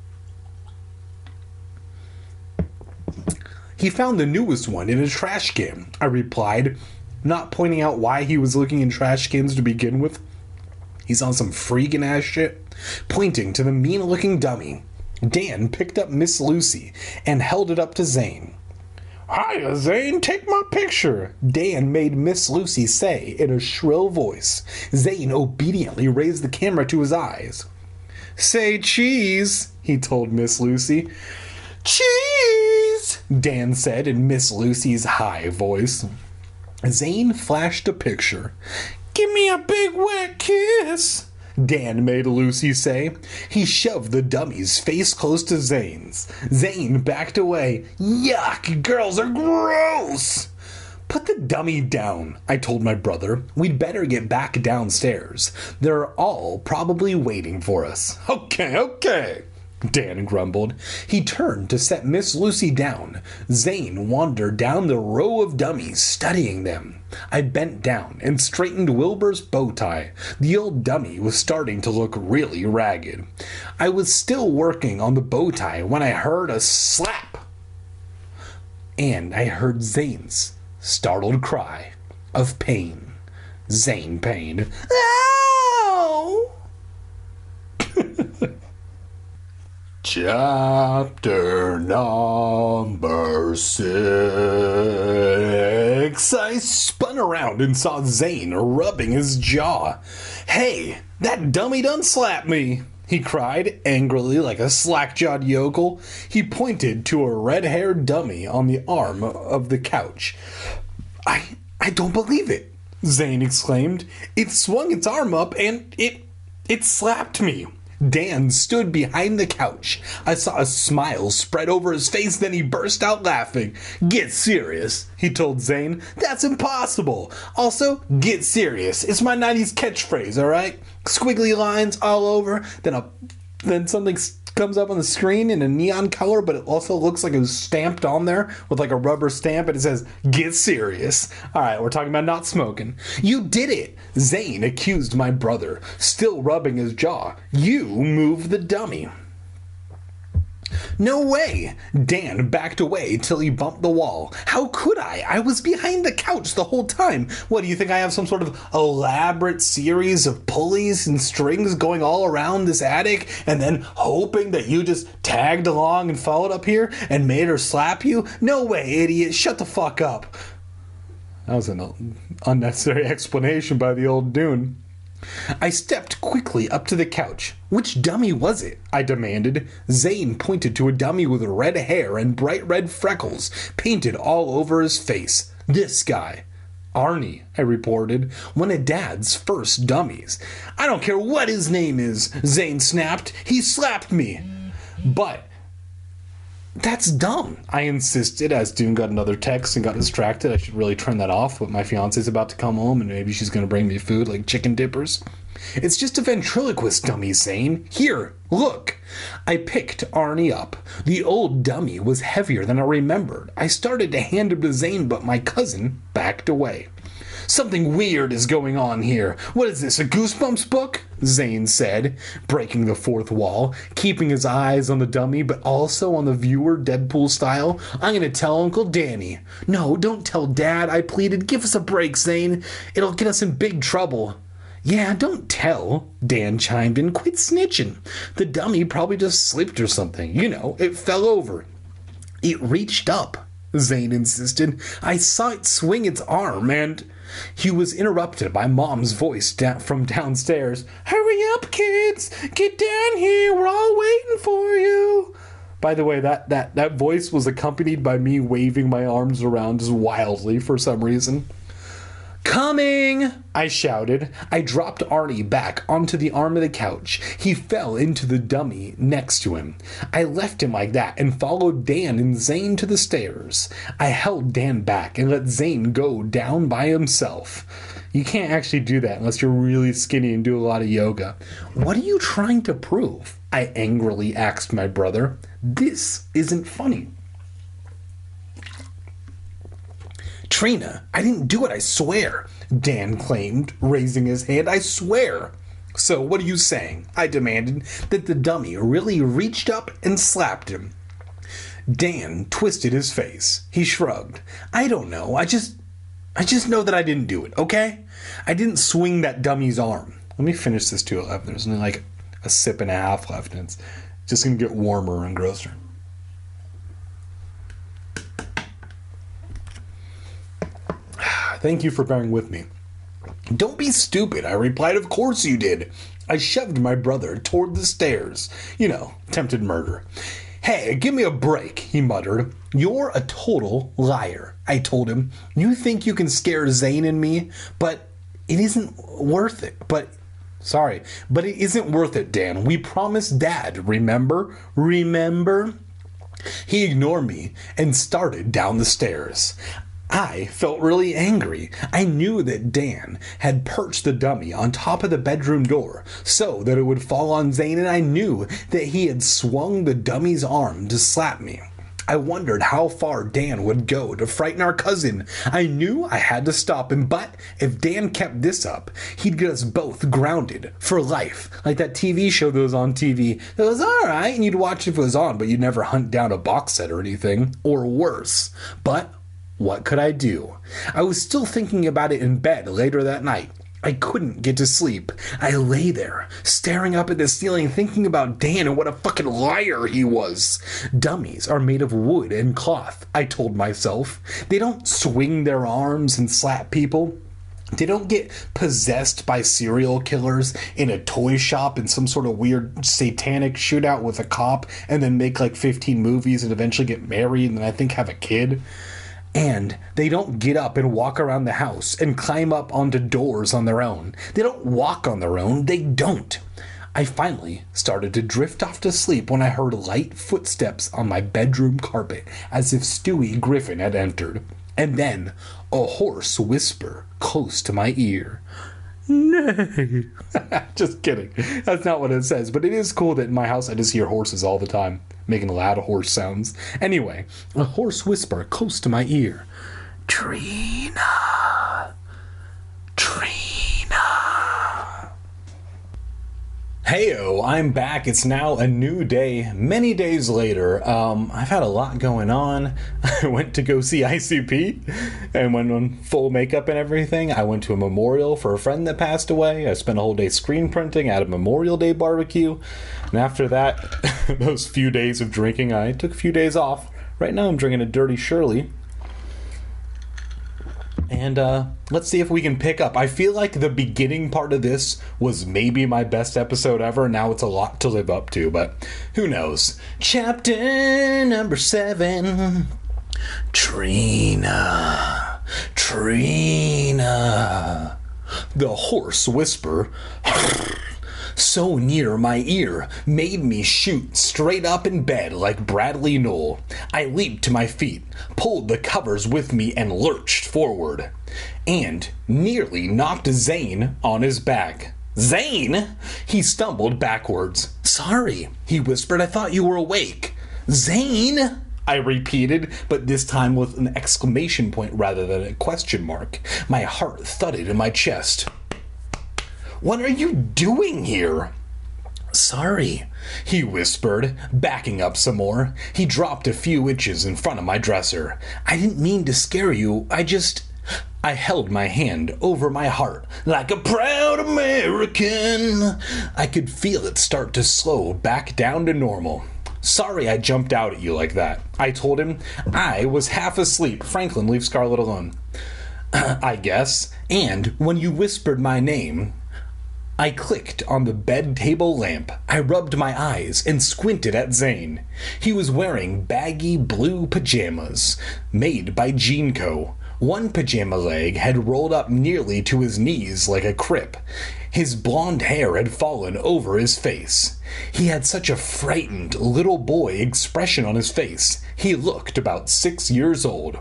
A: He found the newest one in a trash can, I replied, not pointing out why he was looking in trash cans to begin with. He's on some freaking ass shit. Pointing to the mean-looking dummy, Dan picked up Miss Lucy and held it up to Zane. Hiya, Zane, take my picture, Dan made Miss Lucy say in a shrill voice. Zane obediently raised the camera to his eyes. Say cheese, he told Miss Lucy. Cheese, Dan said in Miss Lucy's high voice. Zane flashed a picture. Give me a big wet kiss. Dan made Lucy say. He shoved the dummy's face close to Zane's. Zane backed away. Yuck, girls are gross! Put the dummy down, I told my brother. We'd better get back downstairs. They're all probably waiting for us. Okay, Dan grumbled. He turned to set Miss Lucy down. Zane wandered down the row of dummies, studying them. I bent down and straightened Wilbur's bow tie. The old dummy was starting to look really ragged. I was still working on the bow tie when I heard a slap. And I heard Zane's startled cry of pain. Zane pained. Ow! Chapter number 6. I spun around and saw Zane rubbing his jaw. Hey, that dummy done slapped me, he cried angrily like a slack-jawed yokel. He pointed to a red-haired dummy on the arm of the couch. I don't believe it, Zane exclaimed. It swung its arm up and it slapped me. Dan stood behind the couch. I saw a smile spread over his face, then he burst out laughing. Get serious, he told Zane. That's impossible. Also, get serious. It's my 90s catchphrase, alright? Squiggly lines all over, then something comes up on the screen in a neon color, but it also looks like it was stamped on there with like a rubber stamp, and it says, get serious. Alright, we're talking about not smoking. You did it, Zane accused my brother, still rubbing his jaw. You moved the dummy. No way! Dan backed away till he bumped the wall. How could I? I was behind the couch the whole time. What, do you think I have some sort of elaborate series of pulleys and strings going all around this attic and then hoping that you just tagged along and followed up here and made her slap you? No way, idiot. Shut the fuck up. That was an unnecessary explanation by the old Dune. I stepped quickly up to the couch. Which dummy was it? I demanded. Zane pointed to a dummy with red hair and bright red freckles painted all over his face. This guy. Arnie, I reported, one of Dad's first dummies. I don't care what his name is, Zane snapped. He slapped me. But that's dumb, I insisted as Dune got another text and got distracted. I should really turn that off, but my fiance's about to come home and maybe she's going to bring me food like chicken dippers. It's just a ventriloquist dummy, Zane. Here, look. I picked Arnie up. The old dummy was heavier than I remembered. I started to hand him to Zane, but my cousin backed away. Something weird is going on here. What is this, a Goosebumps book? Zane said, breaking the fourth wall, keeping his eyes on the dummy but also on the viewer Deadpool style. I'm going to tell Uncle Danny. No, don't tell Dad, I pleaded. Give us a break, Zane. It'll get us in big trouble. Yeah, don't tell, Dan chimed in. Quit snitching. The dummy probably just slipped or something. You know, it fell over. It reached up, Zane insisted. I saw it swing its arm and... He was interrupted by Mom's voice from downstairs. Hurry up, kids! Get down here! We're all waiting for you! By the way, that voice was accompanied by me waving my arms around just wildly for some reason. Coming! I shouted. I dropped Arnie back onto the arm of the couch. He fell into the dummy next to him. I left him like that and followed Dan and Zane to the stairs. I held Dan back and let Zane go down by himself. You can't actually do that unless you're really skinny and do a lot of yoga. What are you trying to prove? I angrily asked my brother. This isn't funny. Trina, I didn't do it, I swear, Dan claimed, raising his hand. I swear. So what are you saying? I demanded. That the dummy really reached up and slapped him. Dan twisted his face. He shrugged. I don't know. I just know that I didn't do it, okay? I didn't swing that dummy's arm. Let me finish this 211. There's only like a sip and a half left, and it's just going to get warmer and grosser. Thank you for bearing with me. Don't be stupid, I replied. Of course you did. I shoved my brother toward the stairs. You know, attempted murder. Hey, give me a break, he muttered. You're a total liar, I told him. You think you can scare Zane and me, but it isn't worth it. But Sorry, but it isn't worth it, Dan. We promised Dad, remember? Remember? He ignored me and started down the stairs. I felt really angry. I knew that Dan had perched the dummy on top of the bedroom door so that it would fall on Zane, and I knew that he had swung the dummy's arm to slap me. I wondered how far Dan would go to frighten our cousin. I knew I had to stop him, but if Dan kept this up, he'd get us both grounded for life. Like that TV show that was on TV. It was alright, and you'd watch if it was on, but you'd never hunt down a box set or anything. Or worse. But what could I do? I was still thinking about it in bed later that night. I couldn't get to sleep. I lay there, staring up at the ceiling, thinking about Dan and what a fucking liar he was. Dummies are made of wood and cloth, I told myself. They don't swing their arms and slap people. They don't get possessed by serial killers in a toy shop in some sort of weird satanic shootout with a cop and then make like 15 movies and eventually get married and then I think have a kid. And they don't get up and walk around the house and climb up onto doors on their own. They don't walk on their own. They don't. I finally started to drift off to sleep when I heard light footsteps on my bedroom carpet, as if Stewie Griffin had entered. And then a hoarse whisper close to my ear. Nay. Just kidding. That's not what it says. But it is cool that in my house I just hear horses all the time, making loud horse sounds. Anyway, a hoarse whisper close to my ear. Trina. Heyo, I'm back. It's now a new day, many days later. I've had a lot going on. I went to go see ICP and went on full makeup and everything. I went to a memorial for a friend that passed away. I spent a whole day screen printing at a Memorial Day barbecue. And after that, those few days of drinking, I took a few days off. Right now I'm drinking a Dirty Shirley. And let's see if we can pick up. I feel like the beginning part of this was maybe my best episode ever. Now it's a lot to live up to, but who knows? Chapter number 7. Trina. The hoarse whisper, so near my ear, made me shoot straight up in bed like Bradley Knoll. I leaped to my feet, pulled the covers with me, and lurched forward. And nearly knocked Zane on his back. Zane! He stumbled backwards. Sorry, he whispered. I thought you were awake. Zane! I repeated, but this time with an exclamation point rather than a question mark. My heart thudded in my chest. What are you doing here? Sorry, he whispered, backing up some more. He dropped a few inches in front of my dresser. I didn't mean to scare you. I held my hand over my heart like a proud American. I could feel it start to slow back down to normal. Sorry I jumped out at you like that, I told him. I was half asleep. Franklin, leave Scarlett alone. I guess. And when you whispered my name, I clicked on the bed table lamp. I rubbed my eyes and squinted at Zane. He was wearing baggy blue pajamas made by Jean Co. One pajama leg had rolled up nearly to his knees like a crip. His blonde hair had fallen over his face. He had such a frightened little boy expression on his face. He looked about 6 years old.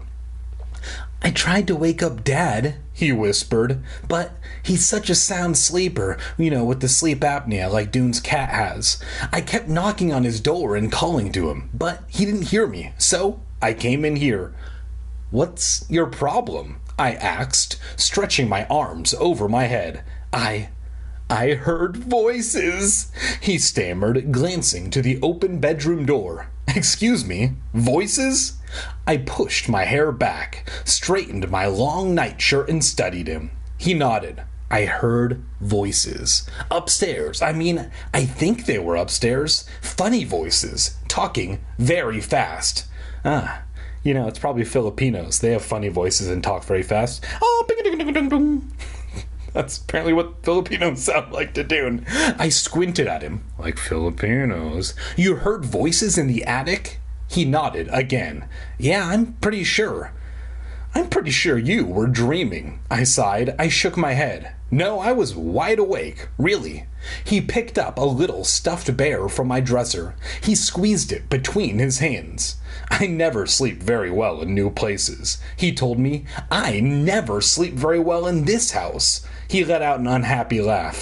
A: I tried to wake up Dad, he whispered, but he's such a sound sleeper, with the sleep apnea like Dune's cat has. I kept knocking on his door and calling to him, but he didn't hear me, so I came in here. What's your problem? I asked, stretching my arms over my head. I heard voices, he stammered, glancing to the open bedroom door. Excuse me, voices? I pushed my hair back, straightened my long nightshirt, and studied him. He nodded. I heard voices. Upstairs. I think they were upstairs. Funny voices, talking very fast. It's probably Filipinos. They have funny voices and talk very fast. Oh, bing-a-ding-a-ding-a-ding. That's apparently what Filipinos sound like to do. I squinted at him, like Filipinos. You heard voices in the attic? He nodded again. Yeah, I'm pretty sure. I'm pretty sure you were dreaming. I sighed. I shook my head. No, I was wide awake, really. He picked up a little stuffed bear from my dresser. He squeezed it between his hands. I never sleep very well in new places. He told me, I never sleep very well in this house. He let out an unhappy laugh.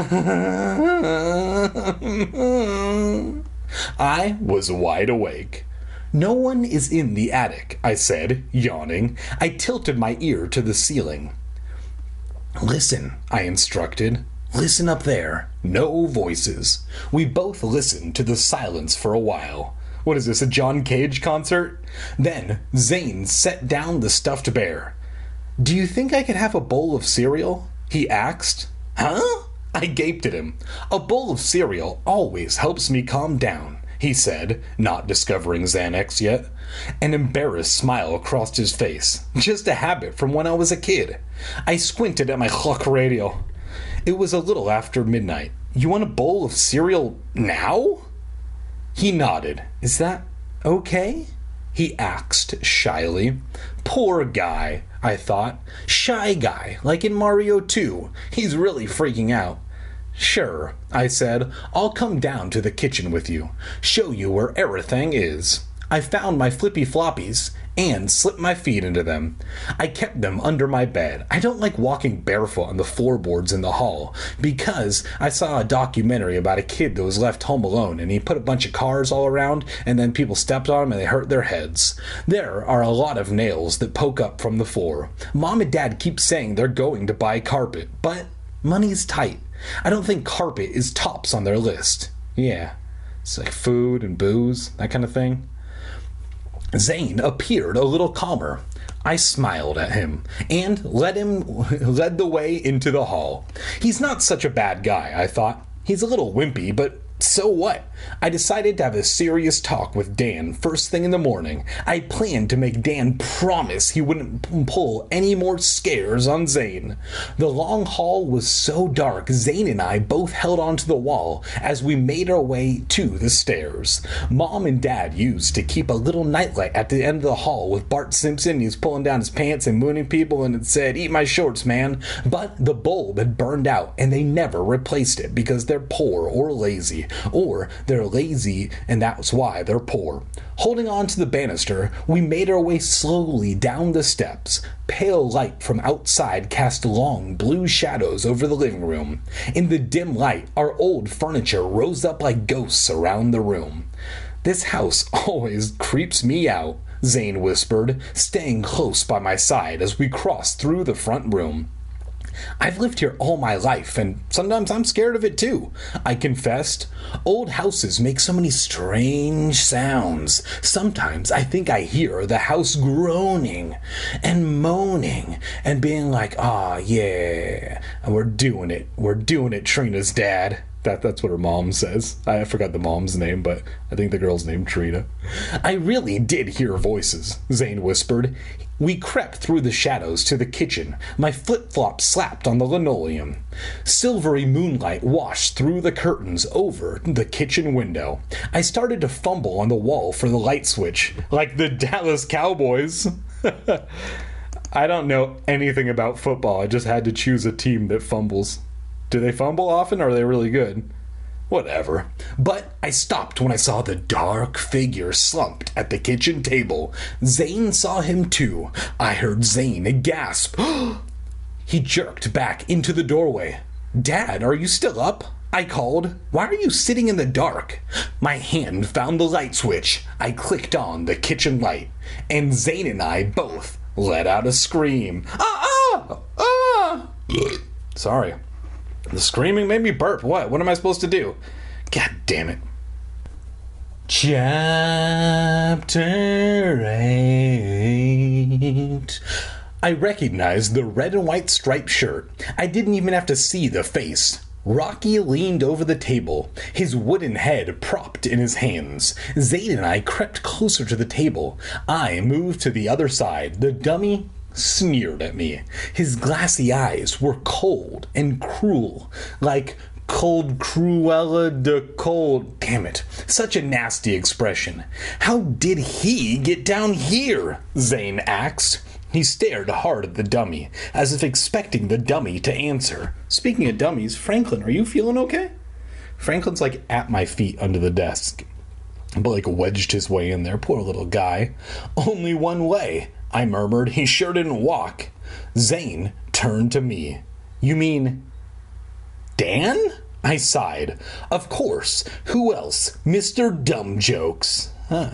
A: I was wide awake. No one is in the attic, I said, yawning. I tilted my ear to the ceiling. Listen, I instructed. Listen up there. No voices. We both listened to the silence for a while. What is this, a John Cage concert? Then Zane set down the stuffed bear. Do you think I could have a bowl of cereal? He asked. Huh? I gaped at him. A bowl of cereal always helps me calm down, he said, not discovering Xanax yet. An embarrassed smile crossed his face. Just a habit from when I was a kid. I squinted at my clock radio. It was a little after midnight. You want a bowl of cereal now? He nodded. Is that okay? He asked shyly. Poor guy, I thought. Shy guy, like in Mario 2. He's really freaking out. Sure, I said. I'll come down to the kitchen with you. Show you where everything is. I found my flippy floppies and slipped my feet into them. I kept them under my bed. I don't like walking barefoot on the floorboards in the hall because I saw a documentary about a kid that was left home alone and he put a bunch of cars all around and then people stepped on him and they hurt their heads. There are a lot of nails that poke up from the floor. Mom and Dad keep saying they're going to buy carpet, but money's tight. I don't think carpet is tops on their list. Yeah, it's like food and booze, that kind of thing. Zane appeared a little calmer. I smiled at him and led the way into the hall. He's not such a bad guy, I thought. He's a little wimpy, but so what? I decided to have a serious talk with Dan first thing in the morning. I planned to make Dan promise he wouldn't pull any more scares on Zane. The long hall was so dark, Zane and I both held onto the wall as we made our way to the stairs. Mom and Dad used to keep a little nightlight at the end of the hall with Bart Simpson. He's pulling down his pants and mooning people and it said, "Eat my shorts, man." But the bulb had burned out and they never replaced it because they're poor or lazy. Or they're lazy and that's why they're poor. Holding on to the banister, we made our way slowly down the steps. Pale light from outside cast long blue shadows over the living room. In the dim light, our old furniture rose up like ghosts around the room. This house always creeps me out, Zane whispered, staying close by my side as we crossed through the front room. I've lived here all my life, and sometimes I'm scared of it too, I confessed. Old houses make so many strange sounds. Sometimes I think I hear the house groaning and moaning and being like, "Ah, yeah, we're doing it. We're doing it, Trina's dad." That's what her mom says. I forgot the mom's name, but I think the girl's named Trina. I really did hear voices, Zane whispered. We crept through the shadows to the kitchen. My flip-flops slapped on the linoleum. Silvery moonlight washed through the curtains over the kitchen window. I started to fumble on the wall for the light switch, like the Dallas Cowboys. I don't know anything about football. I just had to choose a team that fumbles. Do they fumble often, or are they really good? Whatever. But I stopped when I saw the dark figure slumped at the kitchen table. Zane saw him too. I heard Zane gasp. He jerked back into the doorway. "Dad, are you still up?" I called. "Why are you sitting in the dark?" My hand found the light switch. I clicked on the kitchen light, and Zane and I both let out a scream. Ah! Ah! Sorry. The screaming made me burp. What? What am I supposed to do? God damn it. Chapter 8. I recognized the red and white striped shirt. I didn't even have to see the face. Rocky leaned over the table, his wooden head propped in his hands. Zane and I crept closer to the table. I moved to the other side. The dummy sneered at me. His glassy eyes were cold and cruel, like cold Cruella de Cold. Damn it, such a nasty expression. "How did he get down here?" Zane asked. He stared hard at the dummy, as if expecting the dummy to answer. Speaking of dummies, Franklin, are you feeling okay? Franklin's like at my feet under the desk, but like wedged his way in there. Poor little guy. Only one way, I murmured. He sure didn't walk. Zane turned to me. You mean Dan? I sighed. Of course. Who else? Mr. Dumb Jokes.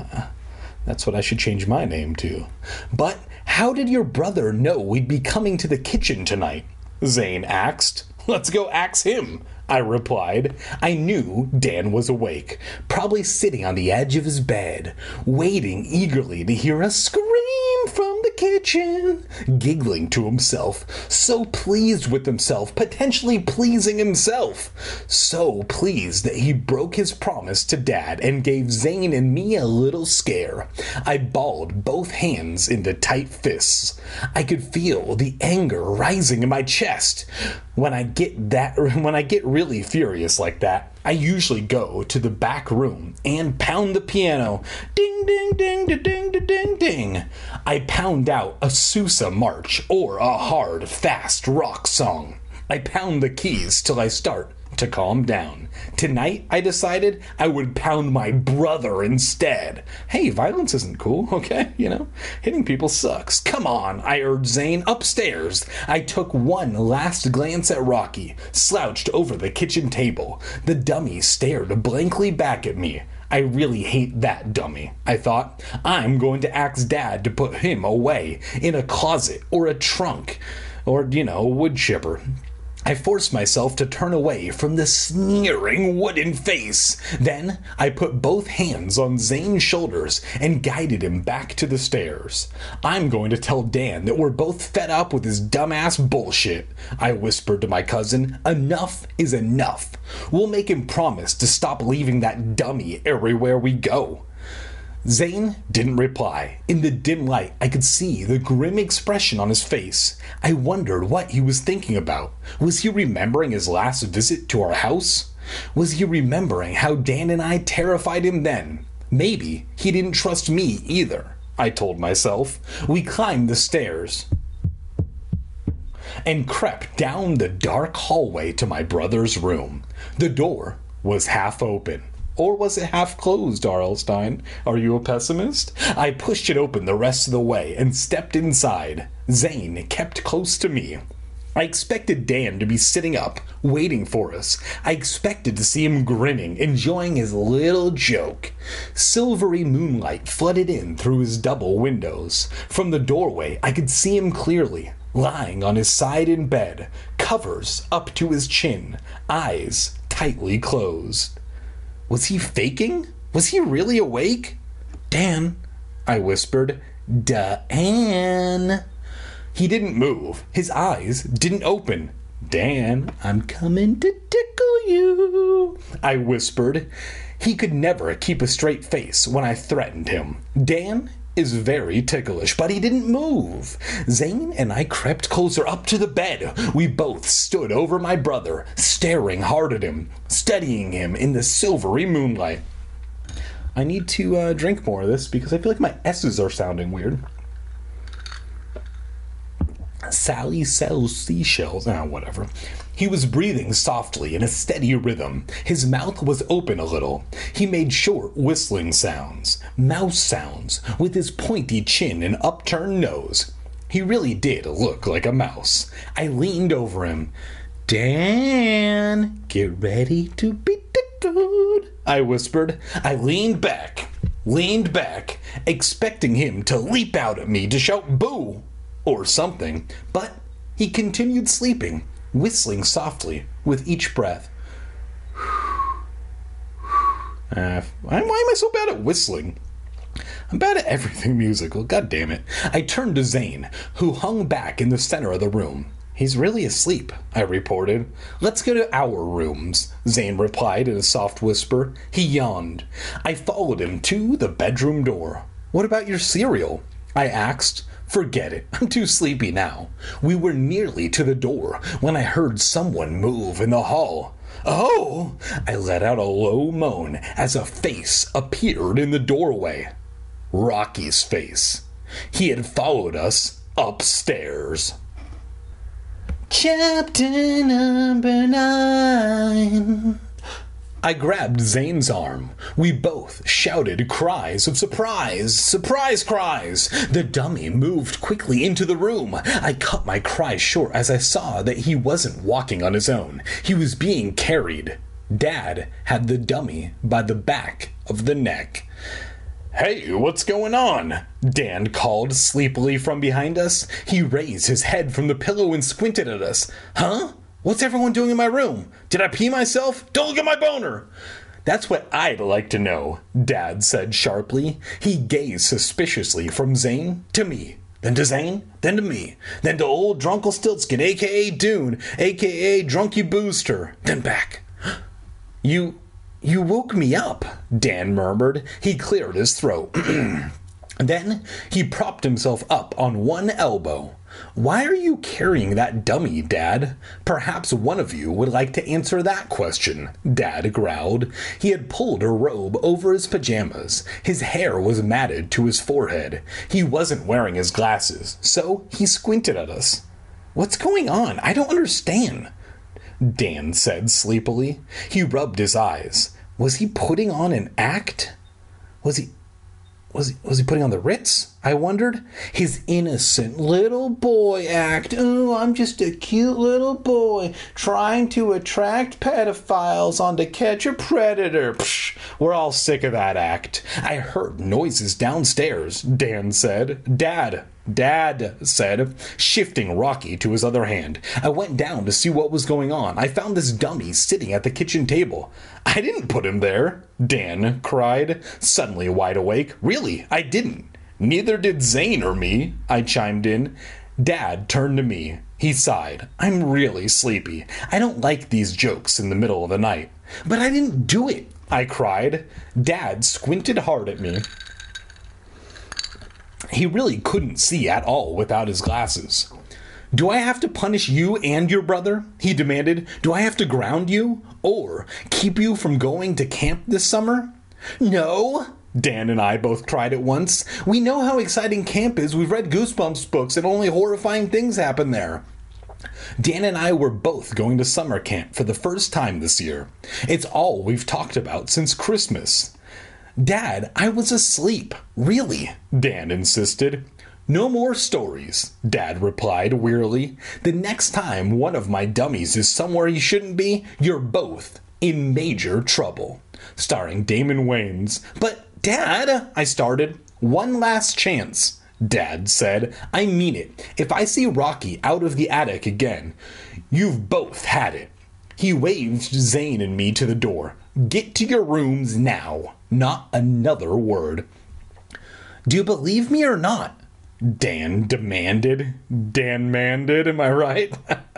A: That's what I should change my name to. But how did your brother know we'd be coming to the kitchen tonight? Zane asked. Let's go ask him, I replied. I knew Dan was awake, probably sitting on the edge of his bed, waiting eagerly to hear us scream from the kitchen, giggling to himself, so pleased with himself, potentially pleasing himself, so pleased that he broke his promise to Dad and gave Zane and me a little scare. I balled both hands into tight fists. I could feel the anger rising in my chest. When I get really furious like that, I usually go to the back room and pound the piano. Ding, ding, ding, ding, ding, ding, ding, ding. I pound out a Sousa march or a hard, fast rock song. I pound the keys till I start to calm down. Tonight, I decided I would pound my brother instead. Hey, violence isn't cool, okay? Hitting people sucks. Come on, I urged Zane upstairs. I took one last glance at Rocky, slouched over the kitchen table. The dummy stared blankly back at me. I really hate that dummy, I thought. I'm going to ask Dad to put him away in a closet or a trunk or, a wood chipper. I forced myself to turn away from the sneering wooden face. Then I put both hands on Zane's shoulders and guided him back to the stairs. I'm going to tell Dan that we're both fed up with his dumbass bullshit, I whispered to my cousin. Enough is enough. We'll make him promise to stop leaving that dummy everywhere we go. Zane didn't reply. In the dim light, I could see the grim expression on his face. I wondered what he was thinking about. Was he remembering his last visit to our house? Was he remembering how Dan and I terrified him then? Maybe he didn't trust me either, I told myself. We climbed the stairs and crept down the dark hallway to my brother's room. The door was half open. Or was it half closed, R.L. Stein? Are you a pessimist? I pushed it open the rest of the way and stepped inside. Zane kept close to me. I expected Dan to be sitting up, waiting for us. I expected to see him grinning, enjoying his little joke. Silvery moonlight flooded in through his double windows. From the doorway, I could see him clearly, lying on his side in bed, covers up to his chin, eyes tightly closed. Was he faking? Was he really awake? Dan, I whispered. Dan. He didn't move. His eyes didn't open. Dan, I'm coming to tickle you, I whispered. He could never keep a straight face when I threatened him. Dan is very ticklish, but he didn't move. Zane and I crept closer up to the bed. We both stood over my brother, staring hard at him, studying him in the silvery moonlight. I need to drink more of this because I feel like my S's are sounding weird. Sally sells seashells. Whatever. He was breathing softly in a steady rhythm. His mouth was open a little. He made short whistling sounds, mouse sounds, with his pointy chin and upturned nose. He really did look like a mouse. I leaned over him. Dan, get ready to be tickled, I whispered. I leaned back, expecting him to leap out at me to shout boo or something, but he continued sleeping, whistling softly with each breath. Why am I so bad at whistling? I'm bad at everything musical, god damn it. I turned to Zane, who hung back in the center of the room. He's really asleep, I reported. Let's go to our rooms, Zane replied in a soft whisper. He yawned. I followed him to the bedroom door. What about your cereal? I asked. Forget it. I'm too sleepy now. We were nearly to the door when I heard someone move in the hall. Oh! I let out a low moan as a face appeared in the doorway. Rocky's face. He had followed us upstairs. Chapter number 9. I grabbed Zane's arm. We both shouted cries of surprise. Surprise cries! The dummy moved quickly into the room. I cut my cries short as I saw that he wasn't walking on his own. He was being carried. Dad had the dummy by the back of the neck. "Hey, what's going on?" Dan called sleepily from behind us. He raised his head from the pillow and squinted at us. "Huh? What's everyone doing in my room? Did I pee myself? Don't look at my boner!" "That's what I'd like to know," Dad said sharply. He gazed suspiciously from Zane to me, then to Zane, then to me, then to old Drunkelstiltskin, a.k.a. Dune, a.k.a. Drunky Booster, then back. You woke me up," Dan murmured. He cleared his throat. Then he propped himself up on one elbow. "Why are you carrying that dummy, Dad? Perhaps one of you would like to answer that question," Dad growled. He had pulled a robe over his pajamas. His hair was matted to his forehead. He wasn't wearing his glasses, so he squinted at us. "What's going on? I don't understand," Dan said sleepily. He rubbed his eyes. Was he putting on an act? Was he putting on the Ritz? I wondered. His innocent little boy act. "Oh, I'm just a cute little boy trying to attract pedophiles on To Catch a Predator." Psh, we're all sick of that act. I heard noises downstairs, Dan said. Dad said, shifting Rocky to his other hand. I went down to see what was going on. I found this dummy sitting at the kitchen table. "I didn't put him there," Dan cried, suddenly wide awake. "Really, I didn't." "Neither did Zane or me," I chimed in. Dad turned to me. He sighed. "I'm really sleepy. I don't like these jokes in the middle of the night." "But I didn't do it," I cried. Dad squinted hard at me. He really couldn't see at all without his glasses. "Do I have to punish you and your brother?" he demanded. "Do I have to ground you? Or keep you from going to camp this summer?" "No!" Dan and I both cried at once. "We know how exciting camp is. We've read Goosebumps books and only horrifying things happen there." Dan and I were both going to summer camp for the first time this year. It's all we've talked about since Christmas. "Dad, I was asleep." "Really?" Dan insisted. "No more stories," Dad replied wearily. "The next time one of my dummies is somewhere he shouldn't be, you're both in major trouble." Starring Damon Wayans. "But, Dad," I started. "One last chance," Dad said. "I mean it. If I see Rocky out of the attic again, you've both had it." He waved Zane and me to the door. "Get to your rooms now. Not another word." "Do you believe me or not?" Dan demanded. Dan-manded, am I right?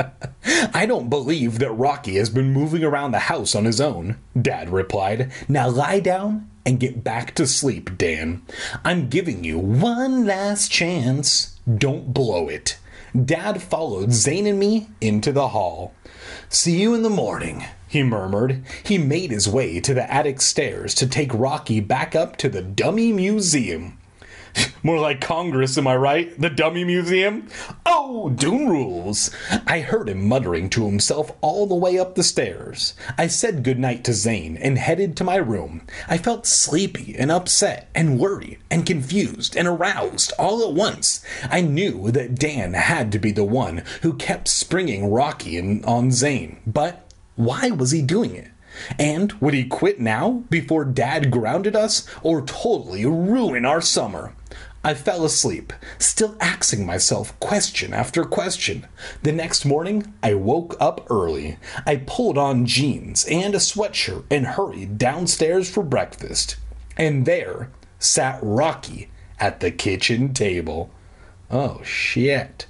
A: "I don't believe that Rocky has been moving around the house on his own," Dad replied. "Now lie down and get back to sleep, Dan. I'm giving you one last chance. Don't blow it." Dad followed Zane and me into the hall. "See you in the morning," he murmured. He made his way to the attic stairs to take Rocky back up to the Dummy Museum. More like Congress, am I right? The Dummy Museum? "Oh, Dune rules." I heard him muttering to himself all the way up the stairs. I said goodnight to Zane and headed to my room. I felt sleepy and upset and worried and confused and aroused all at once. I knew that Dan had to be the one who kept springing Rocky on Zane. But why was he doing it? And would he quit now, before Dad grounded us, or totally ruin our summer? I fell asleep, still asking myself question after question. The next morning, I woke up early. I pulled on jeans and a sweatshirt and hurried downstairs for breakfast. And there sat Rocky at the kitchen table. Oh, shit.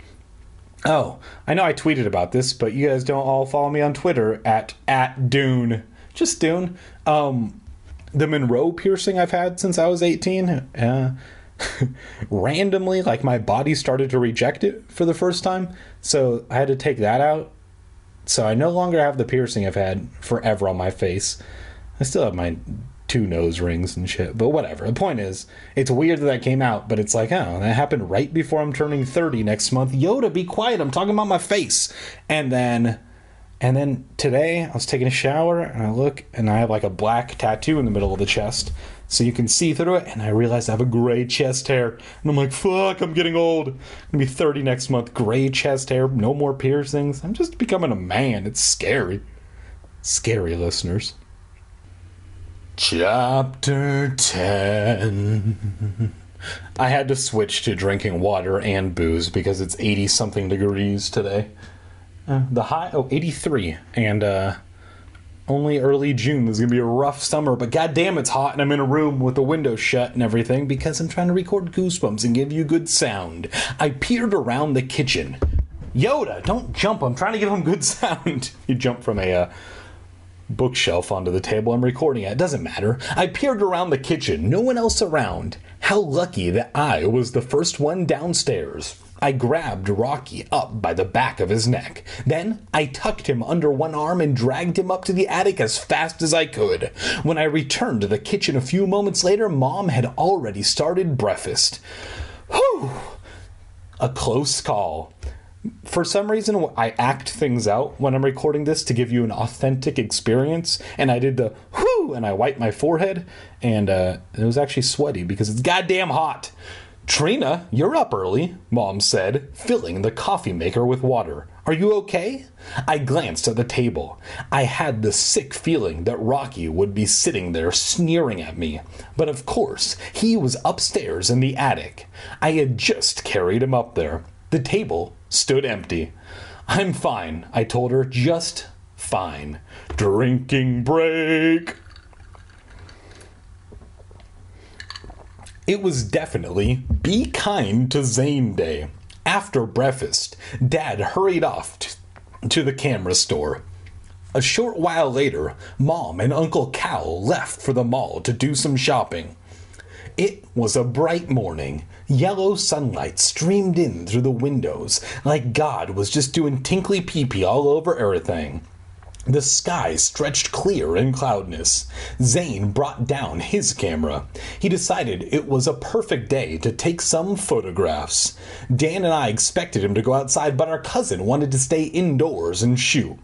A: Oh, I know I tweeted about this, but you guys don't all follow me on Twitter at Dune. Just Dune. The Monroe piercing I've had since I was 18. Randomly, like, my body started to reject it for the first time, so I had to take that out. So I no longer have the piercing I've had forever on my face. I still have my 2 nose rings and shit. But whatever. The point is, it's weird that came out, but it's like, oh, that happened right before I'm turning 30 next month. Yoda, be quiet. I'm talking about my face. And then today, I was taking a shower, and I look, and I have like a black tattoo in the middle of the chest. So you can see through it, and I realized I have a gray chest hair. And I'm like, fuck, I'm getting old. I'm going to be 30 next month. Gray chest hair, no more piercings. I'm just becoming a man. It's scary. Scary, listeners. Chapter 10. I had to switch to drinking water and booze because it's 80-something degrees today. The high, 83. And, only early June. This is going to be a rough summer, but goddamn, it's hot, and I'm in a room with the window shut and everything because I'm trying to record Goosebumps and give you good sound. I peered around the kitchen. Yoda, don't jump. I'm trying to give him good sound. You jump from a bookshelf onto the table I'm recording at. It doesn't matter. I peered around the kitchen. No one else around. How lucky that I was the first one downstairs. I grabbed Rocky up by the back of his neck. Then I tucked him under one arm and dragged him up to the attic as fast as I could. When I returned to the kitchen a few moments later, Mom had already started breakfast. Whew! A close call. For some reason, I act things out when I'm recording this to give you an authentic experience, and I did the whoo, and I wiped my forehead, and it was actually sweaty because it's goddamn hot. Trina, you're up early, Mom said, filling the coffee maker with water. Are you okay? I glanced at the table. I had the sick feeling that Rocky would be sitting there sneering at me. But of course, he was upstairs in the attic. I had just carried him up there. The table stood empty. I'm fine, I told her, just fine. Drinking break. It was definitely Be Kind to Zane Day. After breakfast, Dad hurried off to the camera store. A short while later, Mom and Uncle Cal left for the mall to do some shopping. It was a bright morning. Yellow sunlight streamed in through the windows like God was just doing tinkly pee-pee all over everything. The sky stretched clear in cloudness. Zane brought down his camera. He decided it was a perfect day to take some photographs. Dan and I expected him to go outside, but our cousin wanted to stay indoors and shoot.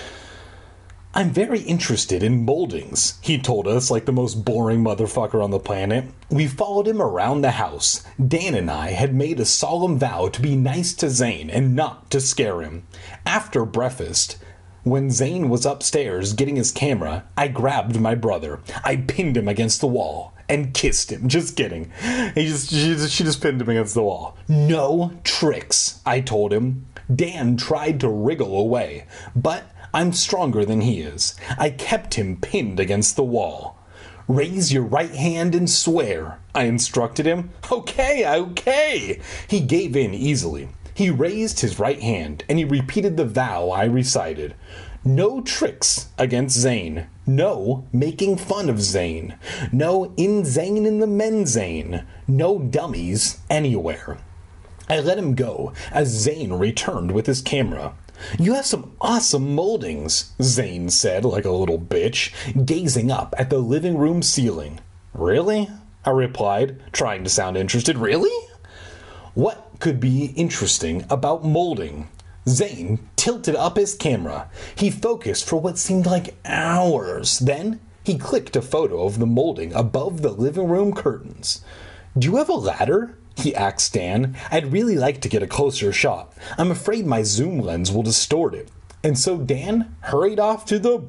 A: I'm very interested in moldings, he told us like the most boring motherfucker on the planet. We followed him around the house. Dan and I had made a solemn vow to be nice to Zane and not to scare him. After breakfast, when Zane was upstairs getting his camera, I grabbed my brother. I pinned him against the wall and kissed him. Just kidding. She just pinned him against the wall. No tricks, I told him. Dan tried to wriggle away, but I'm stronger than he is. I kept him pinned against the wall. Raise your right hand and swear, I instructed him. Okay. He gave in easily. He raised his right hand, and he repeated the vow I recited. No tricks against Zane. No making fun of Zane. No Zane in the Menzane. No dummies anywhere. I let him go as Zane returned with his camera. You have some awesome moldings, Zane said like a little bitch, gazing up at the living room ceiling. Really? I replied, trying to sound interested. Really? What could be interesting about molding? Zane tilted up his camera. He focused for what seemed like hours. Then he clicked a photo of the molding above the living room curtains. Do you have a ladder? He asked Dan. I'd really like to get a closer shot. I'm afraid my zoom lens will distort it. And so Dan hurried off to the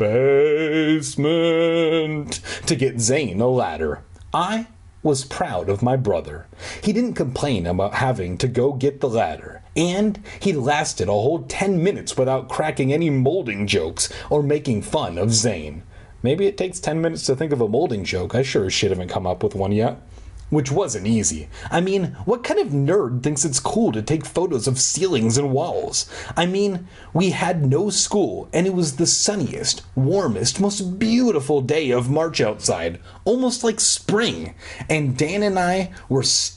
A: basement to get Zane a ladder. I was proud of my brother. He didn't complain about having to go get the ladder, and he lasted a whole 10 minutes without cracking any molding jokes or making fun of Zane. Maybe it takes 10 minutes to think of a molding joke. I sure as shit haven't come up with one yet. Which wasn't easy. I mean, what kind of nerd thinks it's cool to take photos of ceilings and walls? I mean, we had no school, and it was the sunniest, warmest, most beautiful day of March outside, almost like spring, and Dan and I were stuck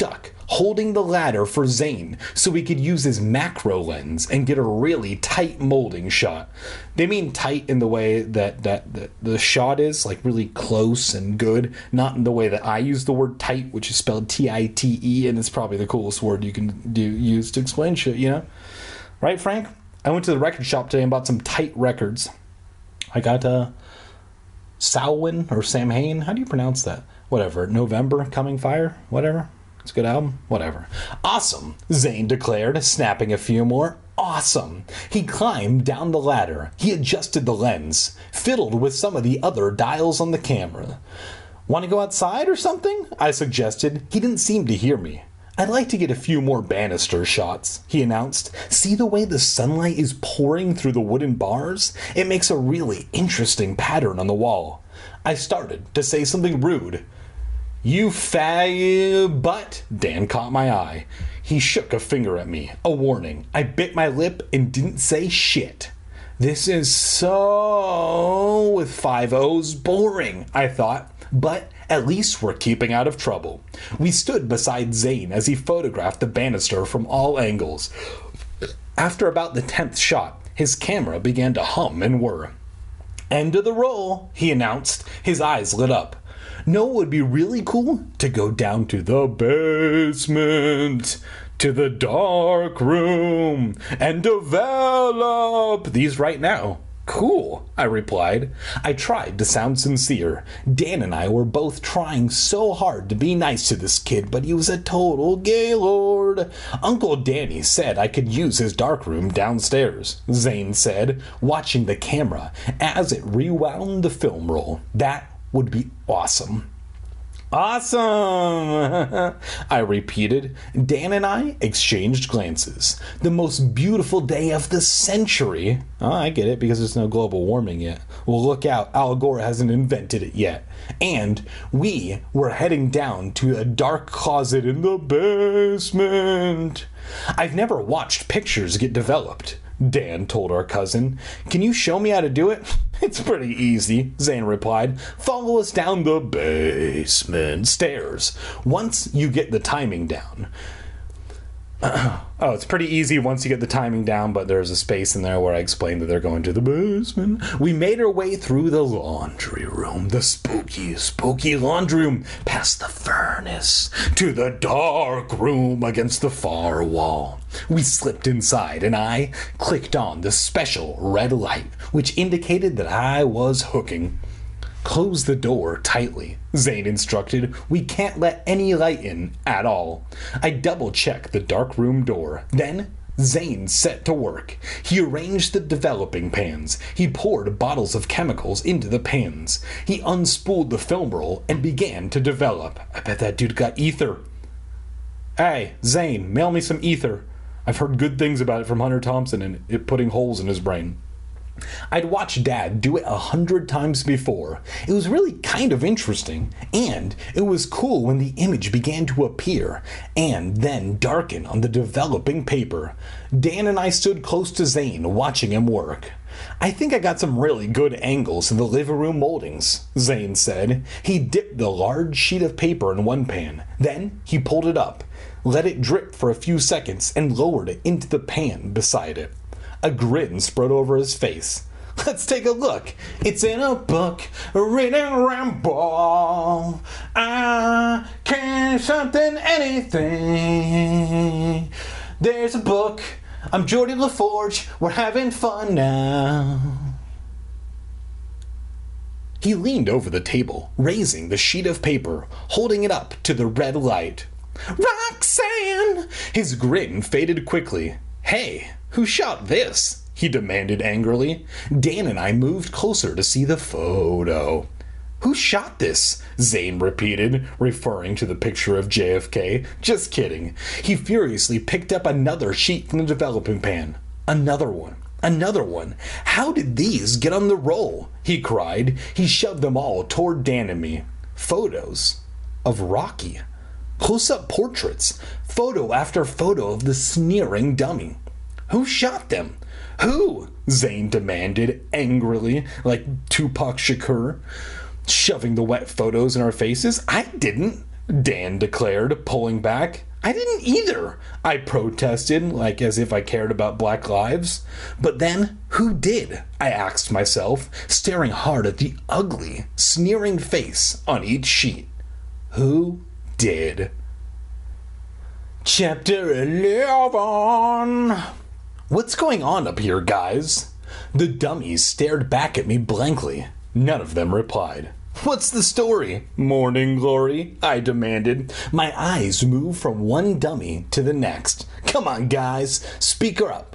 B: holding the ladder for Zane so he could use his macro lens and get a really tight molding shot. They mean tight in the way that the shot is, like really close and good, not in the way that I use the word tight, which is spelled T-I-T-E, and it's probably the coolest word you can use to explain shit, you know? Right, Frank? I went to the record shop today and bought some tight records. I got Samhain or Samhain. How do you pronounce that? Whatever. November Coming Fire? Whatever. It's a good album. Whatever. Awesome, Zane declared, snapping a few more. Awesome. He climbed down the ladder. He adjusted the lens, fiddled with some of the other dials on the camera. Want to go outside or something? I suggested. He didn't seem to hear me. I'd like to get a few more banister shots, he announced. See the way the sunlight is pouring through the wooden bars? It makes a really interesting pattern on the wall. I started to say something rude. You butt, Dan caught my eye. He shook a finger at me, a warning. I bit my lip and didn't say shit. This is so, with 5 O's, boring, I thought. But at least we're keeping out of trouble. We stood beside Zane as he photographed the banister from all angles. After about the 10th shot, his camera began to hum and whir. End of the roll, he announced. His eyes lit up. Know what would be really cool? To go down to the basement, to the dark room, and develop these right now. Cool, I replied. I tried to sound sincere. Dan and I were both trying so hard to be nice to this kid, but he was a total gaylord. Uncle Danny said I could use his darkroom downstairs, Zane said, watching the camera as it rewound the film roll. That would be awesome. Awesome, I repeated. Dan and I exchanged glances. The most beautiful day of the century. Oh, I get it, because there's no global warming yet. Well, look out, Al Gore hasn't invented it yet. And we were heading down to a dark closet in the basement. I've never watched pictures get developed, Dan told our cousin. Can you show me how to do it? It's pretty easy, Zane replied. Follow us down the basement stairs. Once you get the timing down. Oh, it's pretty easy once you get the timing down, but there's a space in there where I explained that they're going to the basement. We made our way through the laundry room, the spooky laundry room, past the furnace, to the dark room against the far wall. We slipped inside, and I clicked on the special red light, which indicated that I was hooking. Close the door tightly, Zane instructed. We can't let any light in at all. I double-checked the dark room door. Then Zane set to work. He arranged the developing pans. He poured bottles of chemicals into the pans. He unspooled the film roll and began to develop. I bet that dude got ether. Hey, Zane, mail me some ether. I've heard good things about it from Hunter Thompson and it putting holes in his brain. I'd watched Dad do it 100 times before. It was really kind of interesting, and it was cool when the image began to appear and then darken on the developing paper. Dan and I stood close to Zane, watching him work. I think I got some really good angles in the living room moldings, Zane said. He dipped the large sheet of paper in one pan. Then he pulled it up, let it drip for a few seconds, and lowered it into the pan beside it. A grin spread over his face. Let's take a look. It's in a book, reading ramble. I can't something anything. There's a book. I'm Geordie LaForge. We're having fun now. He leaned over the table, raising the sheet of paper, holding it up to the red light. Roxanne! His grin faded quickly. Hey, who shot this? He demanded angrily. Dan and I moved closer to see the photo. Who shot this? Zane repeated, referring to the picture of JFK. Just kidding. He furiously picked up another sheet from the developing pan. Another one. Another one. How did these get on the roll? He cried. He shoved them all toward Dan and me. Photos of Rocky. Close-up portraits. Photo after photo of the sneering dummy. Who shot them? Who? Zane demanded angrily, like Tupac Shakur, shoving the wet photos in our faces. I didn't, Dan declared, pulling back. I didn't either, I protested, like as if I cared about black lives. But then, who did? I asked myself, staring hard at the ugly, sneering face on each sheet. Who did? Chapter 11. What's going on up here, guys? The dummies stared back at me blankly. None of them replied. What's the story, Morning Glory? I demanded. My eyes moved from one dummy to the next. Come on, guys, speak up.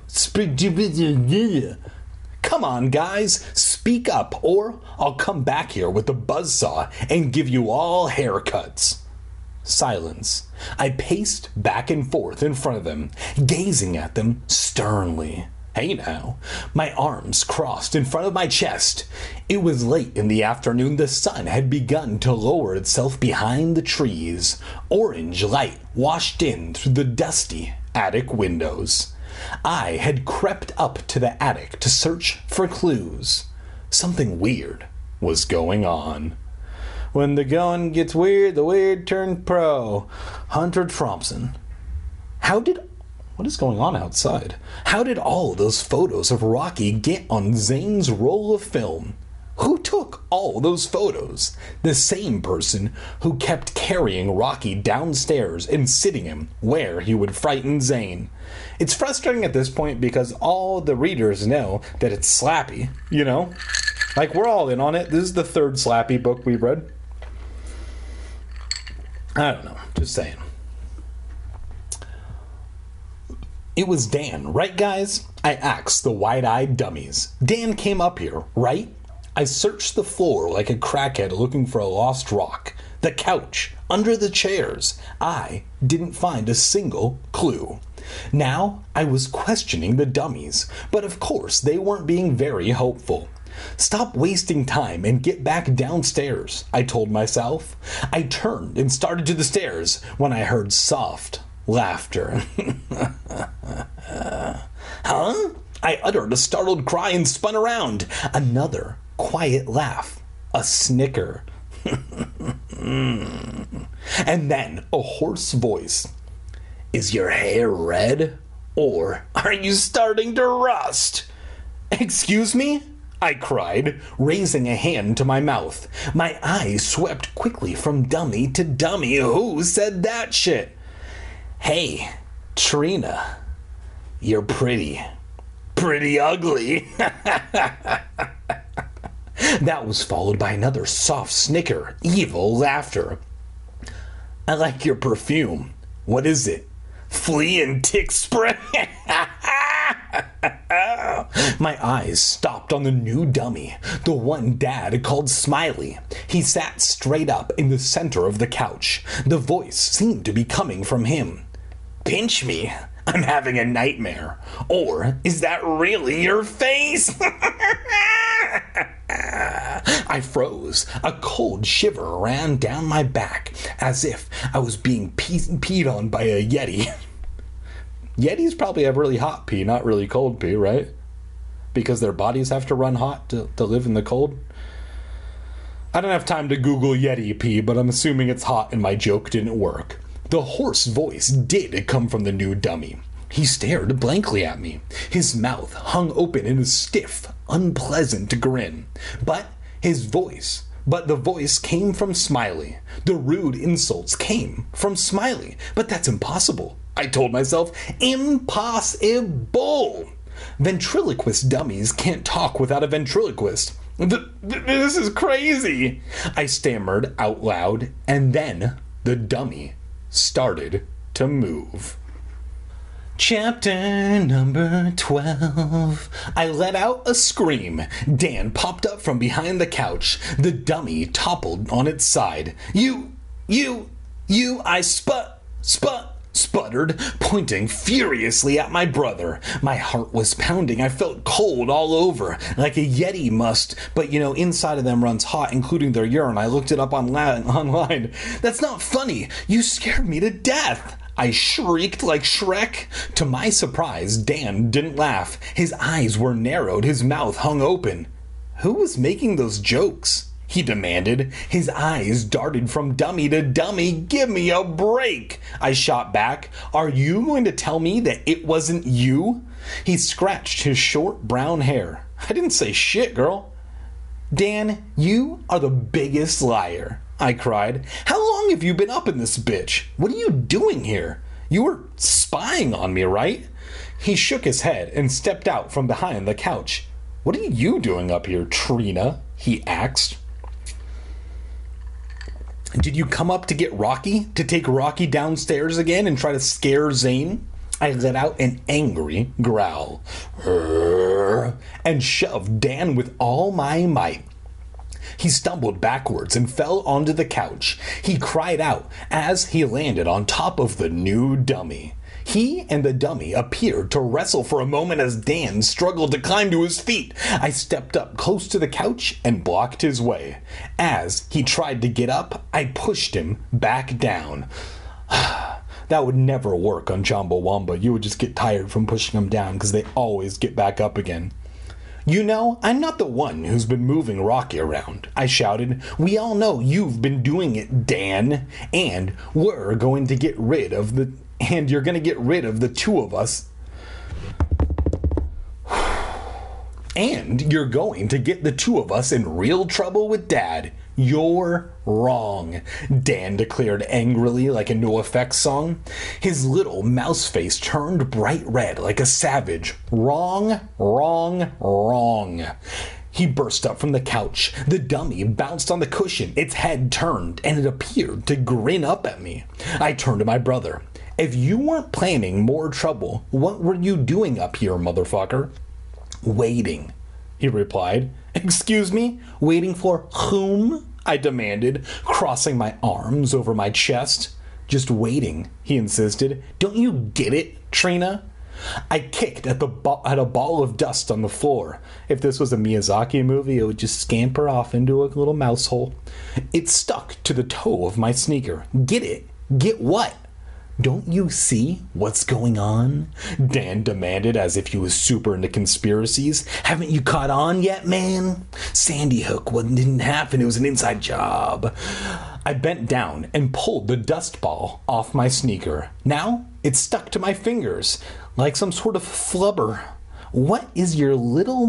B: Come on, guys, speak up, or I'll come back here with a buzzsaw and give you all haircuts. Silence. I paced back and forth in front of them, gazing at them sternly. Hey now. My arms crossed in front of my chest. It was late in the afternoon. The sun had begun to lower itself behind the trees. Orange light washed in through the dusty attic windows. I had crept up to the attic to search for clues. Something weird was going on. When the going gets weird, the weird turn pro. Hunter Thompson. What is going on outside? How did all those photos of Rocky get on Zane's roll of film? Who took all those photos? The same person who kept carrying Rocky downstairs and sitting him where he would frighten Zane. It's frustrating at this point because all the readers know that it's Slappy, you know? Like, we're all in on it. This is the third Slappy book we've read. I don't know. Just saying. It was Dan, right, guys? I asked the wide-eyed dummies. Dan came up here, right? I searched the floor like a crackhead looking for a lost rock. The couch, under the chairs. I didn't find a single clue. Now I was questioning the dummies, but of course they weren't being very hopeful. Stop wasting time and get back downstairs, I told myself. I turned and started to the stairs when I heard soft laughter. Huh? I uttered a startled cry and spun around. Another quiet laugh. A snicker. And then a hoarse voice. Is your hair red? Or are you starting to rust? Excuse me? I cried, raising a hand to my mouth. My eyes swept quickly from dummy to dummy. Who said that shit? Hey, Trina, you're pretty ugly. That was followed by another soft snicker, evil laughter. I like your perfume. What is it? Flea and tick spray? My eyes stopped on the new dummy, the one Dad called Smiley. He sat straight up in the center of the couch. The voice seemed to be coming from him. Pinch me. I'm having a nightmare. Or is that really your face? I froze. A cold shiver ran down my back as if I was being peed on by a Yeti. Yetis probably have really hot pee, not really cold pee, right? Because their bodies have to run hot to live in the cold. I don't have time to Google Yeti pee, but I'm assuming it's hot and my joke didn't work. The hoarse voice did come from the new dummy. He stared blankly at me. His mouth hung open in a stiff, unpleasant grin. But the voice came from Smiley. The rude insults came from Smiley. But that's impossible, I told myself. Impossible! Ventriloquist dummies can't talk without a ventriloquist. This is crazy, I stammered out loud, and then the dummy started to move. Chapter number 12. I let out a scream. Dan popped up from behind the couch. The dummy toppled on its side. I sputtered, pointing furiously at my brother. My heart was pounding. I felt cold all over, like a Yeti must. But, inside of them runs hot, including their urine. I looked it up online. That's not funny. You scared me to death. I shrieked like Shrek. To my surprise, Dan didn't laugh. His eyes were narrowed. His mouth hung open. Who was making those jokes? he demanded. His eyes darted from dummy to dummy. Give me a break, I shot back. Are you going to tell me that it wasn't you? He scratched his short brown hair. I didn't say shit, girl. Dan, you are the biggest liar, I cried. How long have you been up in this bitch? What are you doing here? You were spying on me, right? He shook his head and stepped out from behind the couch. What are you doing up here, Trina? He asked. Did you come up to get Rocky? To take Rocky downstairs again and try to scare Zane? I let out an angry growl and shoved Dan with all my might. He stumbled backwards and fell onto the couch. He cried out as he landed on top of the new dummy. He and the dummy appeared to wrestle for a moment as Dan struggled to climb to his feet. I stepped up close to the couch and blocked his way. As he tried to get up, I pushed him back down. That would never work on Chumbawamba. You would just get tired from pushing them down because they always get back up again. You know, I'm not the one who's been moving Rocky around, I shouted. We all know you've been doing it, Dan. And you're going to get rid of the two of us. And you're going to get the two of us in real trouble with Dad. You're wrong, Dan declared angrily like a NoFX song. His little mouse face turned bright red like a savage. Wrong, wrong, wrong. He burst up from the couch. The dummy bounced on the cushion. Its head turned, and it appeared to grin up at me. I turned to my brother. If you weren't planning more trouble, what were you doing up here, motherfucker? Waiting, he replied. Excuse me? Waiting for whom? I demanded, crossing my arms over my chest. Just waiting, he insisted. Don't you get it, Trina? I kicked at a ball of dust on the floor. If this was a Miyazaki movie, it would just scamper off into a little mouse hole. It stuck to the toe of my sneaker. Get it? Get what? Don't you see what's going on? Dan demanded as if he was super into conspiracies. Haven't you caught on yet, man? Sandy Hook didn't happen. It was an inside job. I bent down and pulled the dust ball off my sneaker. Now it's stuck to my fingers like some sort of flubber. What's in your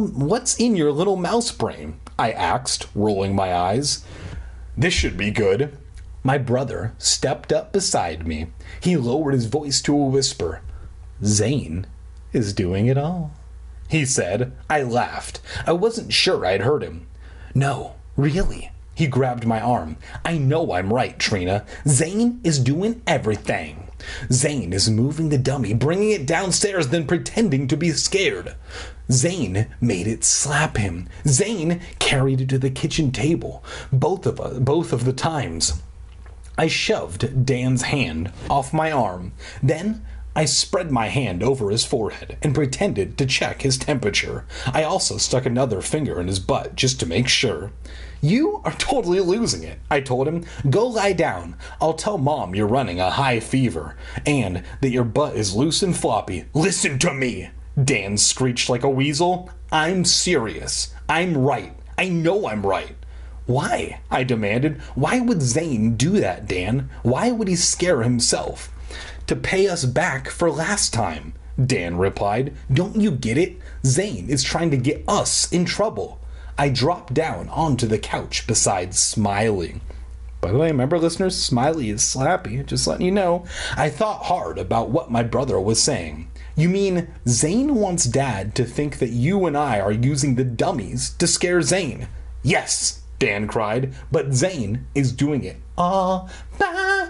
B: little mouse brain? I asked, rolling my eyes. This should be good. My brother stepped up beside me. He lowered his voice to a whisper. Zane is doing it all, he said. I laughed. I wasn't sure I'd heard him. No, really. He grabbed my arm. I know I'm right, Trina. Zane is doing everything. Zane is moving the dummy, bringing it downstairs, then pretending to be scared. Zane made it slap him. Zane carried it to the kitchen table. Both of the times. I shoved Dan's hand off my arm. Then I spread my hand over his forehead and pretended to check his temperature. I also stuck another finger in his butt just to make sure. You are totally losing it, I told him. Go lie down. I'll tell Mom you're running a high fever and that your butt is loose and floppy. Listen to me, Dan screeched like a weasel. I'm serious. I'm right. I know I'm right. Why? I demanded. Why would Zane do that, Dan? Why would he scare himself? To pay us back for last time, Dan replied. Don't you get it? Zane is trying to get us in trouble. I dropped down onto the couch beside Smiley. By the way, remember, listeners, Smiley is Slappy, just letting you know. I thought hard about what my brother was saying. You mean Zane wants Dad to think that you and I are using the dummies to scare Zane? Yes, Dan cried, but Zane is doing it all by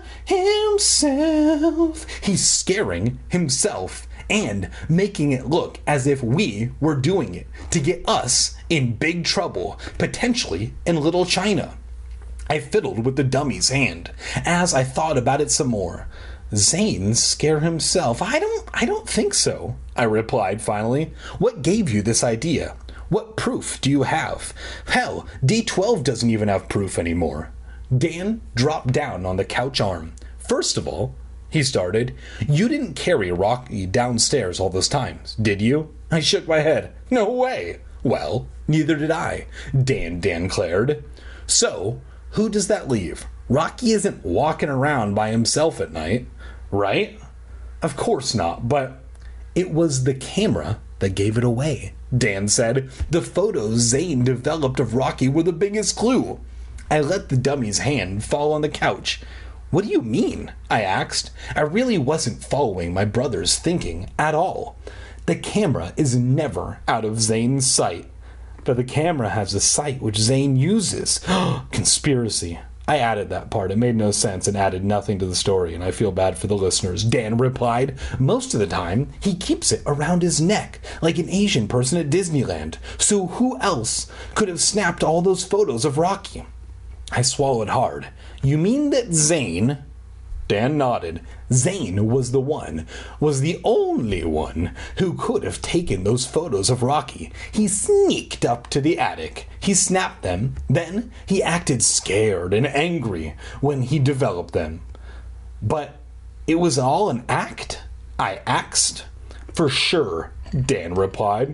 B: himself. He's scaring himself and making it look as if we were doing it to get us in big trouble, potentially in Little China. I fiddled with the dummy's hand as I thought about it some more. Zane scare himself? I don't think so, I replied finally. What gave you this idea? What proof do you have? Hell, D12 doesn't even have proof anymore. Dan dropped down on the couch arm. First of all, he started, you didn't carry Rocky downstairs all those times, did you? I shook my head. No way. Well, neither did I, Dan declared. So, who does that leave? Rocky isn't walking around by himself at night, right? Of course not, but it was the camera that gave it away. Dan said, the photos Zane developed of Rocky were the biggest clue. I let the dummy's hand fall on the couch. What do you mean? I asked. I really wasn't following my brother's thinking at all. The camera is never out of Zane's sight. But the camera has a sight which Zane uses. Conspiracy. I added that part. It made no sense and added nothing to the story, and I feel bad for the listeners. Dan replied, most of the time, he keeps it around his neck, like an Asian person at Disneyland. So who else could have snapped all those photos of Rocky? I swallowed hard. You mean that Zane... Dan nodded. Zane was the only one who could have taken those photos of Rocky. He sneaked up to the attic. He snapped them. Then he acted scared and angry when he developed them. But it was all an act? I asked. For sure, Dan replied.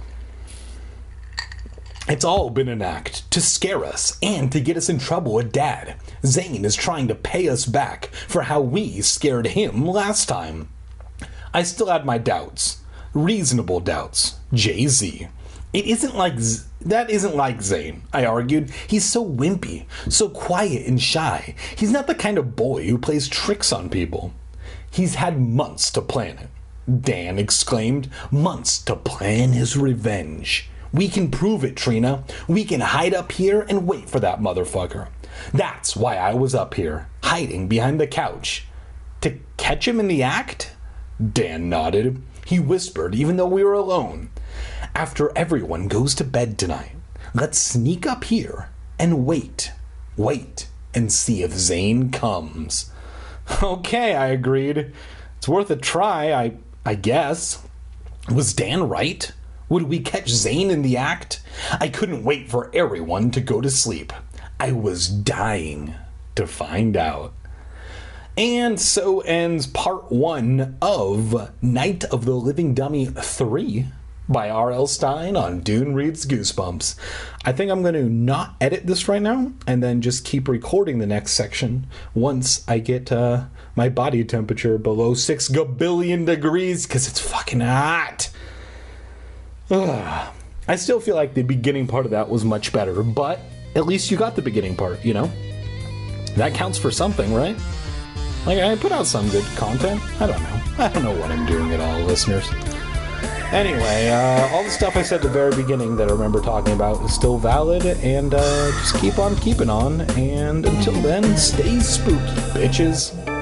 B: It's all been an act to scare us and to get us in trouble with Dad. Zane is trying to pay us back for how we scared him last time. I still had my doubts. Reasonable doubts. Jay-Z. That isn't like Zane, I argued. He's so wimpy, so quiet and shy. He's not the kind of boy who plays tricks on people. He's had months to plan it, Dan exclaimed. Months to plan his revenge. We can prove it, Trina. We can hide up here and wait for that motherfucker. That's why I was up here, hiding behind the couch. To catch him in the act? Dan nodded. He whispered, even though we were alone. After everyone goes to bed tonight, let's sneak up here and wait. Wait and see if Zane comes. Okay, I agreed. It's worth a try, I guess. Was Dan right? Would we catch Zane in the act? I couldn't wait for everyone to go to sleep. I was dying to find out. And so ends part 1 of Night of the Living Dummy 3 by R.L. Stine on Dune Reads Goosebumps. I think I'm going to not edit this right now and then just keep recording the next section once I get my body temperature below 6 gabillion degrees because it's fucking hot. I still feel like the beginning part of that was much better, but at least you got the beginning part, you know? That counts for something, right? Like, I put out some good content. I don't know what I'm doing at all, listeners. Anyway, all the stuff I said at the very beginning that I remember talking about is still valid, and just keep on keeping on, and until then, stay spooky, bitches.